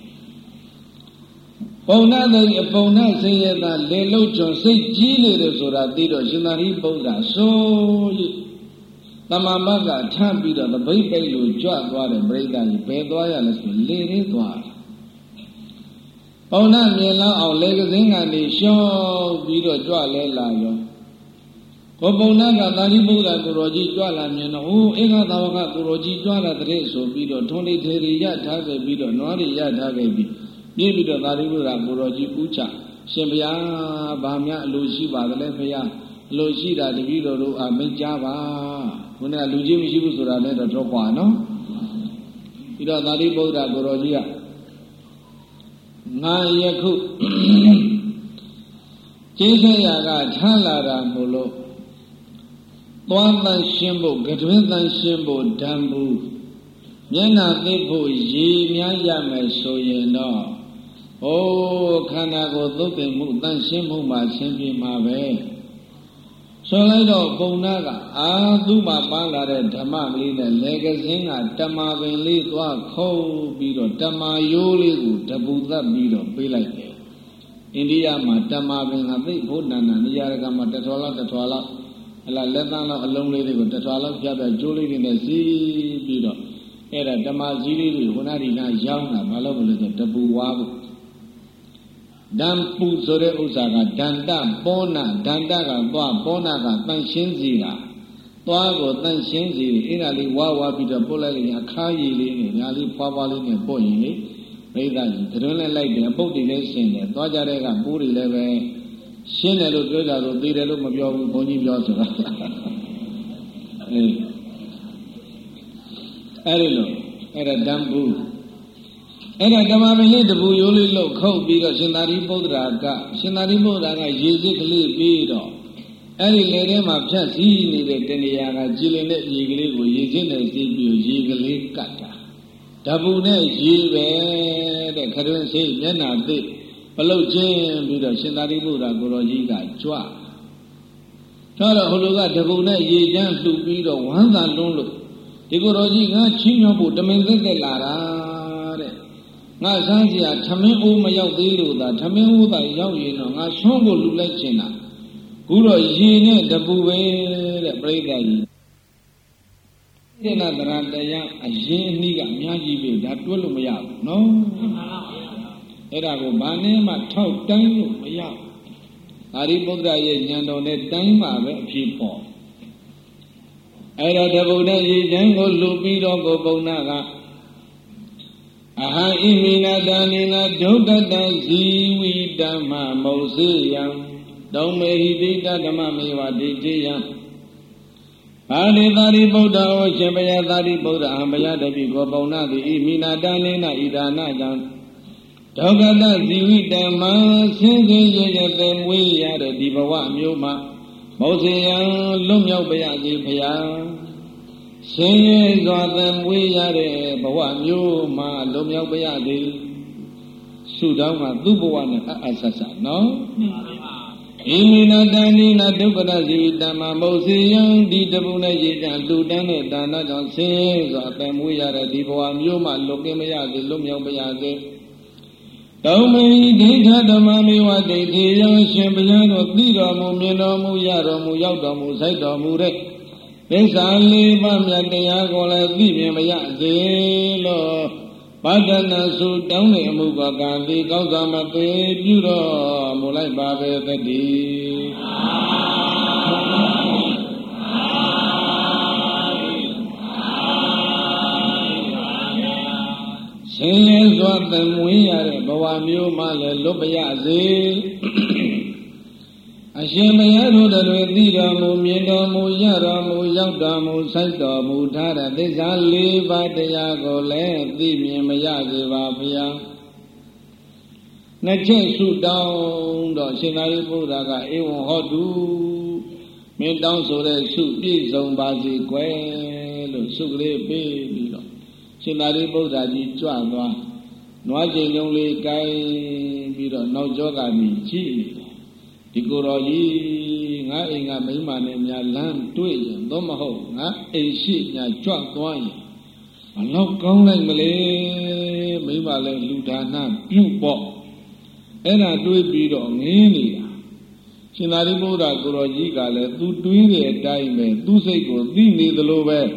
ပုံနာတဲ့အပုံနာဆင်းရဲတာလေလုံးချွန်စိတ်ကြီးနေတယ်ဆိုတာသိတော့ရှင်သာရိပုတ္တရာဆိုရသမမကထပ်ပြီးတော့သပိတ်ပိတ်လို့ကြွသွားတယ်ပြိဿကြီးဘယ်သွားရလဲဆိုလေလေးသွားပုံနာမြင်လောက်အောင်လေကစင်းကနေရှော့ပြီးတော့ကြွလဲလာရောကိုပုံနာကသာရိပုတ္တရာကိုရောကြီးကြွလာမြင်တော့ဟိုဧကသာဝကကိုရောကြီးကြွလာတဲ့ဆိုပြီးတော့ထွန်းလေးထေရီရထားခဲ့ပြီးတော့နွားတွေရထားခဲ့ပြီးပြေးပြီးတော့သာရိပုတ္တရာကိုရောကြီးပူချရှင်ဘုရားဗာမြအလိုရှိပါသလဲဘုရားအလိုရှိတာတပည့်တော်တို့အမိတ်ကြပါခုနကလူကြီးမရှိဘူးဆိုတာလည်းတော့တော့กว่าနော်ပြီးတော့သာရိပုတ္တရာကိုရောကြီးကငါယခုကျေးဇူးရာကထမ်းလာတာမို့လို့သွားတန်ရှင်းဖို့ကတွင်တန်ရှင်းဖို့ဓမ္ဘူးမျက်နှာသိဖို့ရည်များရမယ်ဆိုရင်တော့ဟိုခန္ဓာကိုယ်သုတ်တင်မှုတန်ရှင်းမှုမှာဆင်းပြေမှာပဲဆိုလိုက်တော့ပုံနာကအာသူ့မှာပန်းလာတဲ့ဓမ္မကလေးနဲ့လေကစင်းကတမာပင်လေးသွားခုံပြီးတော့တမာရိုးလေးကိုတပူသက်ပြီးတော့ပေးလိုက်တယ်အိန္ဒိယမှာတမာပင်ကသိဘုဒ္ဓနာနေရာကမှာတထွာလောက်တထွာလောက်အလားလက်သားလောက်အလုံးလေးတွေကိုတထွာလောက်ပြပြကျိုးလေးတွေနဲ့စီးပြီးတော့အဲ့ဒါဓမ္မစည်းလေးတွေခဏဒီနာရောင်းတာဘာလို့မလဲဆိုတပူဝါဖို့ဓမ္ပူဆိုတဲ့ဥစ္စာကဒန္တပောနာဒန္တကသွားပောနာကတန်ရှင်းစီတာသွားကိုတန်ရှင်းစီအဲ့ဒါလေးဝါဝါပြီးတော့ပုတ်လိုက်ရင်အခါရည်လေးနဲ့ညာလေးဖွာဖွာလေးနဲ့ပုတ်ရင်လေမိသားကြီးတရွန်းနဲ့လိုက်တယ်ပုတ်တွေလည်းရှင်းတယ်သွားကြတဲ့ကပိုးတွေလည်းပဲရှင်းတယ်လို့ပြောကြတော့သိတယ်လို့မပြောဘူးဘုန်းကြီးပြောဆိုတာအေးအဲ့ဒီလိုအဲ့ဒါဓမ္ပူအဲ့ဒါဓမ္မပင်လေးတပူရိုးလေးလို့ခုတ်ပြီးတော့ရှင်သာရိပုတ္တရာကရှင်သာရိပုတ္တရာကရေစစ်ကလေးပြီးတော့အဲ့ဒီလေထဲမှာဖြတ်စည်းနေတဲ့တဏှာကကြည်လင်တဲ့ရေကလေးကိုရေစစ်နဲ့စီးပြီးရေကလေးကတ်တာဓပူနဲ့ရေပဲတဲ့ခရွန်းစိတ်မျက်နှာသိပလုတ်ချင်းပြီးတော့ရှင်သာရိပုတ္တရာကိုရောကြီးကကြွတော့ဟိုလူကဓပူနဲ့ရေချမ်းလှူပြီးတော့ဝမ်းသာလွန်းလို့ဒီကိုရောကြီးကချင်းညောဖို့တမင်သက်သက်လာတာတဲ့ငါဆန်းစရာထမင်းအိုးမရောက်သေးလို့သာထမင်းအိုးသာရောက်ရင်တော့ငါဆွမ်းကိုလှူလိုက်ချင်တာခုတော့ရေနဲ့တပူပဲတဲ့ပြိဿကြီးဣဒနာတရတရားအရင်အနည်းကအများကြီးပဲဒါတွက်လို့မရဘူးနော်အဲ့ဒါကိုဘာနဲ့မှထောက်တိုင်းလို့မရဘူးသာရိပုတ္တရာရဲ့ဉာဏ်တော်နဲ့တိုင်းမှာပဲအဖြစ်ပေါ်အဲ့တော့တပူနဲ့ရေချမ်းကိုလှူပြီးတော့ကိုပုံနာကအဟံဣမိနာတဏိနာဒုက္ကတဇီဝိတမမௌစေယံတောမေဟိတိတဓမ္မမေဝဒိတိယံအာလေသာရိပုတ္တဟောရှင်ဘုရားသာရိပုတ္တအံဘုရားတပိကိုပုံနာတိဣမိနာတဏိနာဣဒါနာတံဒုက္ကတဇီဝိတမဆင်းရဲရရတဲ့မွေးရတဲ့ဒီဘဝမျိုးမှာမောစေယံလွတ်မြောက်ပါရစေဘုရားရှင်ရဲ့စွာသံမွေးရတဲ့ဘဝမျိုးမှာလွတ်မြောက်ပါရစေဆုတောင်းမှာသူ့ဘဝနဲ့အအဆဆနော် Imina Danina Dukadazi Dama Mosian di Dabunaji Ludane Dana Johnson, Zamuya Divoam Yuma, Lokimayazi, Lumiobayazi. Taumei Dita Damami wa Diti Yang Shembiano, Tira Mumino Muyaro Muyauda Musaida Mure. Pesali Mamya Deagola Divimayazi Lo. Padana su down the Muga Gandhi, Gauzamate, Juro, Mulai Babe the D. Says what them we are, Bawamio Male, Lobayazi. Ashemayaru the Redira, Mumiendo, Muyara, Muyauda, Musaida, Mutara, Desali, Vadayago, Land, Dimiamayazi, Vapia. Nature shoot down the Sinari Buddha, Ewan Hodu, made down so that shoot this on Bazi Quail, Sugre Baby. Sinari Buddha, Jitwa, Noaji only guy, Bido, no Jogani, Chi. Tikoroji, nga inga mima ne nya lan tui, do ma ho, nga e shi nya chwa twai. Alok kaung lai male, mima le ludana pyu po. Ena tui pi do ngin ni. Sinari Buddha Koroji ka le tu tui de dai me, tu sai ko ti ni dalo be.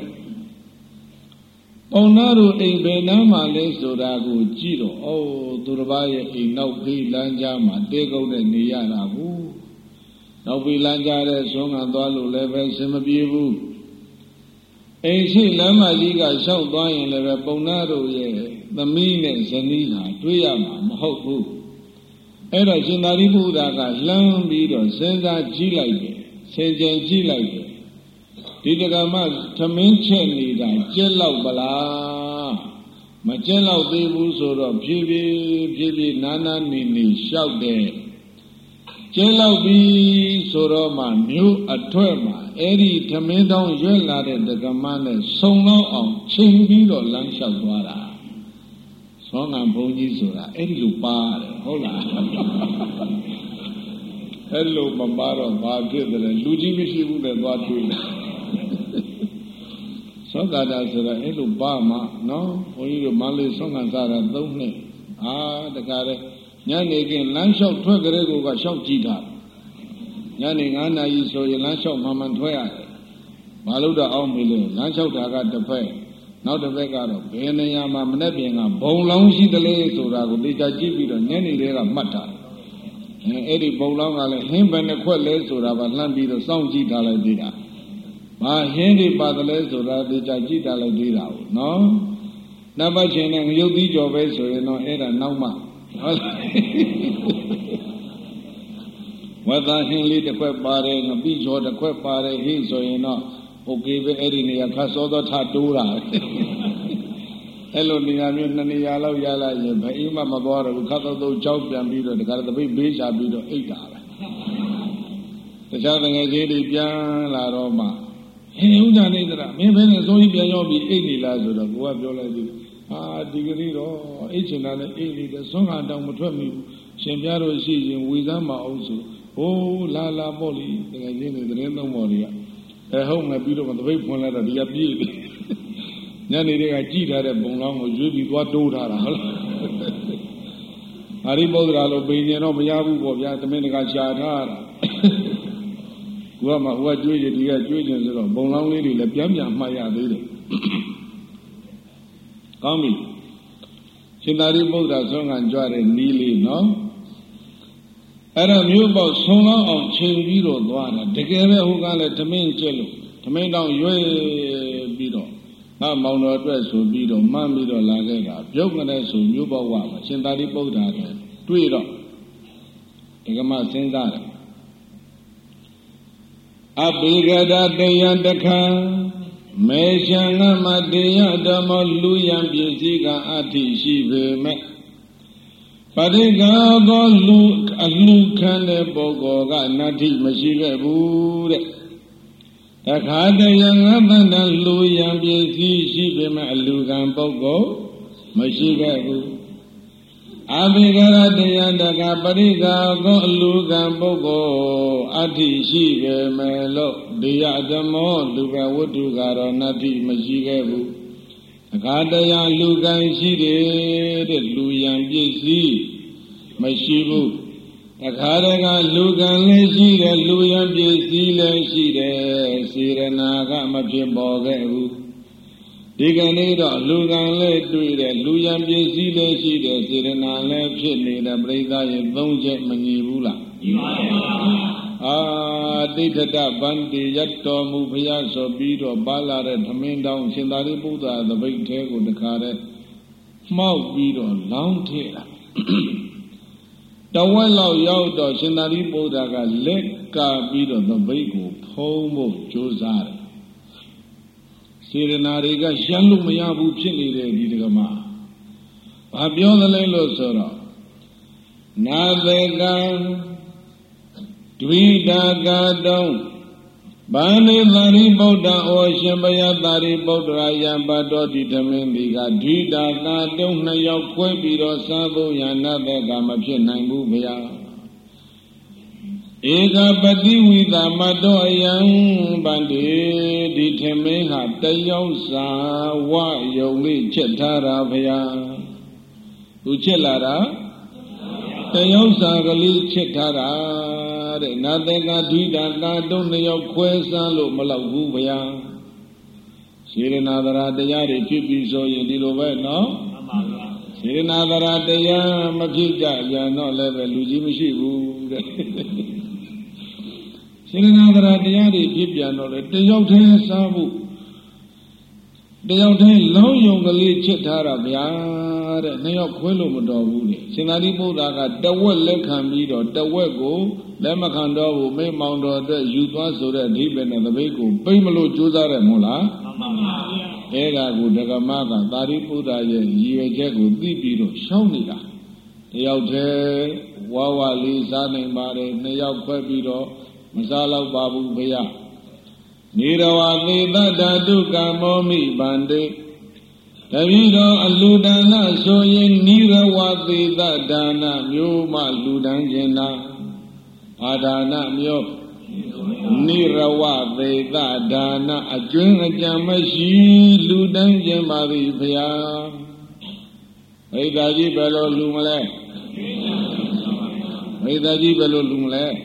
Paunaru ai be na ma le soda ko ji do, oh durba ye ai nau phi lan ja ma te kau de ni ya la bu. Now we land at a song and dollar level, some people. A she lama liga shall die in the bonado, ye, the meanings and Nina, Tuyama, Hopu. Era Jinari Buddha got long beater, sends out G like sends a G like Did the Gamas to mention Nida, Jello Bala, Majello de Buso of Jibi, Jibi, Nana Nini, shout there. Jello be Soroma, new a terma, Eddie Tamidon Yella the Gamane, Sono on Chimbido Lanshavara. Song and Boni Sura, Eddie Lupar, hola. Hello, Mambaro, Barkid, and Luigi Mishibu, and what you So that I said, Hello, Bama, no, for you, Mali, Song and Zara, don't name. Ah, the guy. Yanni again, Lanshaw Twaggerego got shot Gita. Yanni Anna is so you Lanshaw Maman Twaya. Maluda Almilo, Lanshaw got the pay. Now the Vegaro, Benayama Nebianga, Bone Long see the lay so that would be a Jibi and Yanni Rera Mata. And Eddie Bolong, him and the Quelle so that would land be the song Gita like Dida. My handy by the less so that the Jajita like Dida. No? Never changing, you'll be your way so you know, Edda Nauma. Whether he lead the quep barring a beach or the quep barring, he so you know, okay, the Eddie, a castle the tattooa. Hello, Niamia, Yala, Ima Magora, who cut out those jobs and beat the car of the big beach, I beat the eight hours. The shouting is eighty Pian La Roma. Hey, you don't need that. Maybe it's only beyond be eighty lads of what you're Ah, degree or each another eighty, the song I down with me, Shambiaro season with them also. Oh, la la molly, the again the random warrior. A home a bit of the way point letter, the appeal. Nanny, they are cheat at a bonlong, or you be what do that. Haribo Albanian of Yabu of Yatamanica Shadara. Guama, what do you get? You are bonlong lady, the Piamia Maya lady. Kami, Sinari Buddha song and Jare Nili, no? Era Mubo Sona of Cheviro Dwana, together who got a Tamin Jello, Tamin down Yue Bido, not Mount Address or Bido, Mamido Lagera, Joganes or Mubo Wava, Sinari Buddha, Twido, Egama Sindara. Abigada Deyandaka. Meshanga Madia Damaluyan Biziga Ati Shive Padiga Luk Alukan Bogoga Nati Mashiga Bude Takada Yangana Luyan Bizi Shive Malugan Bogo Mashiga 阿毗伽罗တရားတကပရိကာကောအလူကံပုဂ္ဂိုလ်အဋ္ဌိရှိပေမဲ့လို့တရားဓမ္မောလူကဝတ္ထုကတော့နတ္တိမရှိခဲ့ဘူးအခါတရားလူကံရှိတယ်တဲ့လူရန်ပစ္စည်းမရှိဘူးအခါတကလူကံလည်းရှိတယ်လူရန်ပစ္စည်းလည်းရှိတယ်စေရနာကမဖြစ်ပေါ်ခဲ့ဘူးဒီကနေ့တော့လူကံလည်းတွေ့တယ်လူရန်ပစ္စည်းလည်းရှိတယ်စေရနာလည်းဖြစ်နေတယ်ပြိဿရဲ့သုံးချက်မညီဘူးလားညီပါပါအာတိဋ္ဌတဗန္တိယတ်တော်မူဘုရားဆိုပြီးတော့ပါလာတဲ့သမင်းတောင်းရှင်သာရိပုတ္တရာသပိတ်ထဲကိုတခါတည်းမှောက်ပြီးတော့လောင်းထည့်လာတဝက်လောက်ရောက်တော့ရှင်သာရိပုတ္တရာကလက်ကပြီးတော့သပိတ်ကိုဖုံးဖို့ကြိုးစားတယ်စေရနာတွေကရှမ်းလို့မရဘူးဖြစ်နေတယ်ဒီတကမှာဘာပြောသလဲလို့ဆိုတော့နာသေကံဒွိတာကာတုံဘာနိသာရိပုတ္တဩရှင်ဘုရားသာရိပုတ္တရာယံပါတော်ဒီဓမင်းဒီကဒွိတာကာတုံနှစ်ယောက်ခွဲပြီးတော့စားဖို့ရနာသေကမဖြစ်နိုင်ဘူးဗျာဧကပတိဝိတာမတောအယံဗန္တိဒီထမင်းဟာတယောက်စာဝယုံလေးချက်ထားတာဗျာသူချက်လာတာတယောက်စာကလေးချက်ထားတာတဲ့နာသေကဒွိတာကာတုံနှစ်ယောက်ခွဲစားလို့မလောက်ဘူးဗျာစေရနာသရာတရားတွေဖြစ်ပြီးဆိုရင်ဒီလိုပဲနော်စေရနာသရာတရားမဖြစ်ကြပြန်တော့လည်းပဲလူကြီးမရှိဘူးတဲ့စေရနာသရာတရားတွေဖြစ်ပြန်တော့လေတယောက်တည်းစားဖို့တယောက်တည်းလောင်းယုံကလေးချက်ထားတာဗျာတဲ့နှစ်ယောက်ခွဲလို့မတော်ဘူးတဲ့ရှင်သာရိပုတ္တရာကတဝက်လက်ခံပြီးတော့တဝက်ကိုလက်မခံတော့ဘူးမိမောင်တော်အတွက်ယူသွားဆိုတဲ့အဓိပ္ပာယ်နဲ့သပိတ်ကိုပိတ်မလို့ကြိုးစားတယ်မို့လားမှန်ပါပါဗျာအဲ့ဒါကိုဒကမကသာရိပုတ္တရာရဲ့ရည်ရွယ်ချက်ကိုသိပြီးတော့ရှောင်းနေတာတယောက်တည်းဝါဝလေးစားနိုင်ပါတယ်နှစ်ယောက်ခွဲပြီးတော့မစားတော့ပါဘူးဖေရနေရဝသေတ္တဓုကမောမိဗန္တေတပိတော်အလူဒါနဆိုရင်နိရဝသေတ္တဒါနမျိုးမှလူဒန်းခြင်းနာအာဒါနမျိုးနိရဝသေတ္တဒါနအကျွင်းအကြံမရှိလူဒန်းခြင်းပါသည်ဖျားမိစ္ဆာကြီးဘယ်လိုလူမလဲမိစ္ဆာကြီးဘယ်လိုလူမလဲ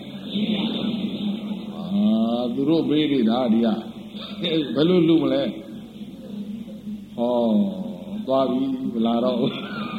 အာသူတို့ပေးနေတာဒီကဘယ်လိုလူမလဲဟောသွားပြီဗလာတော့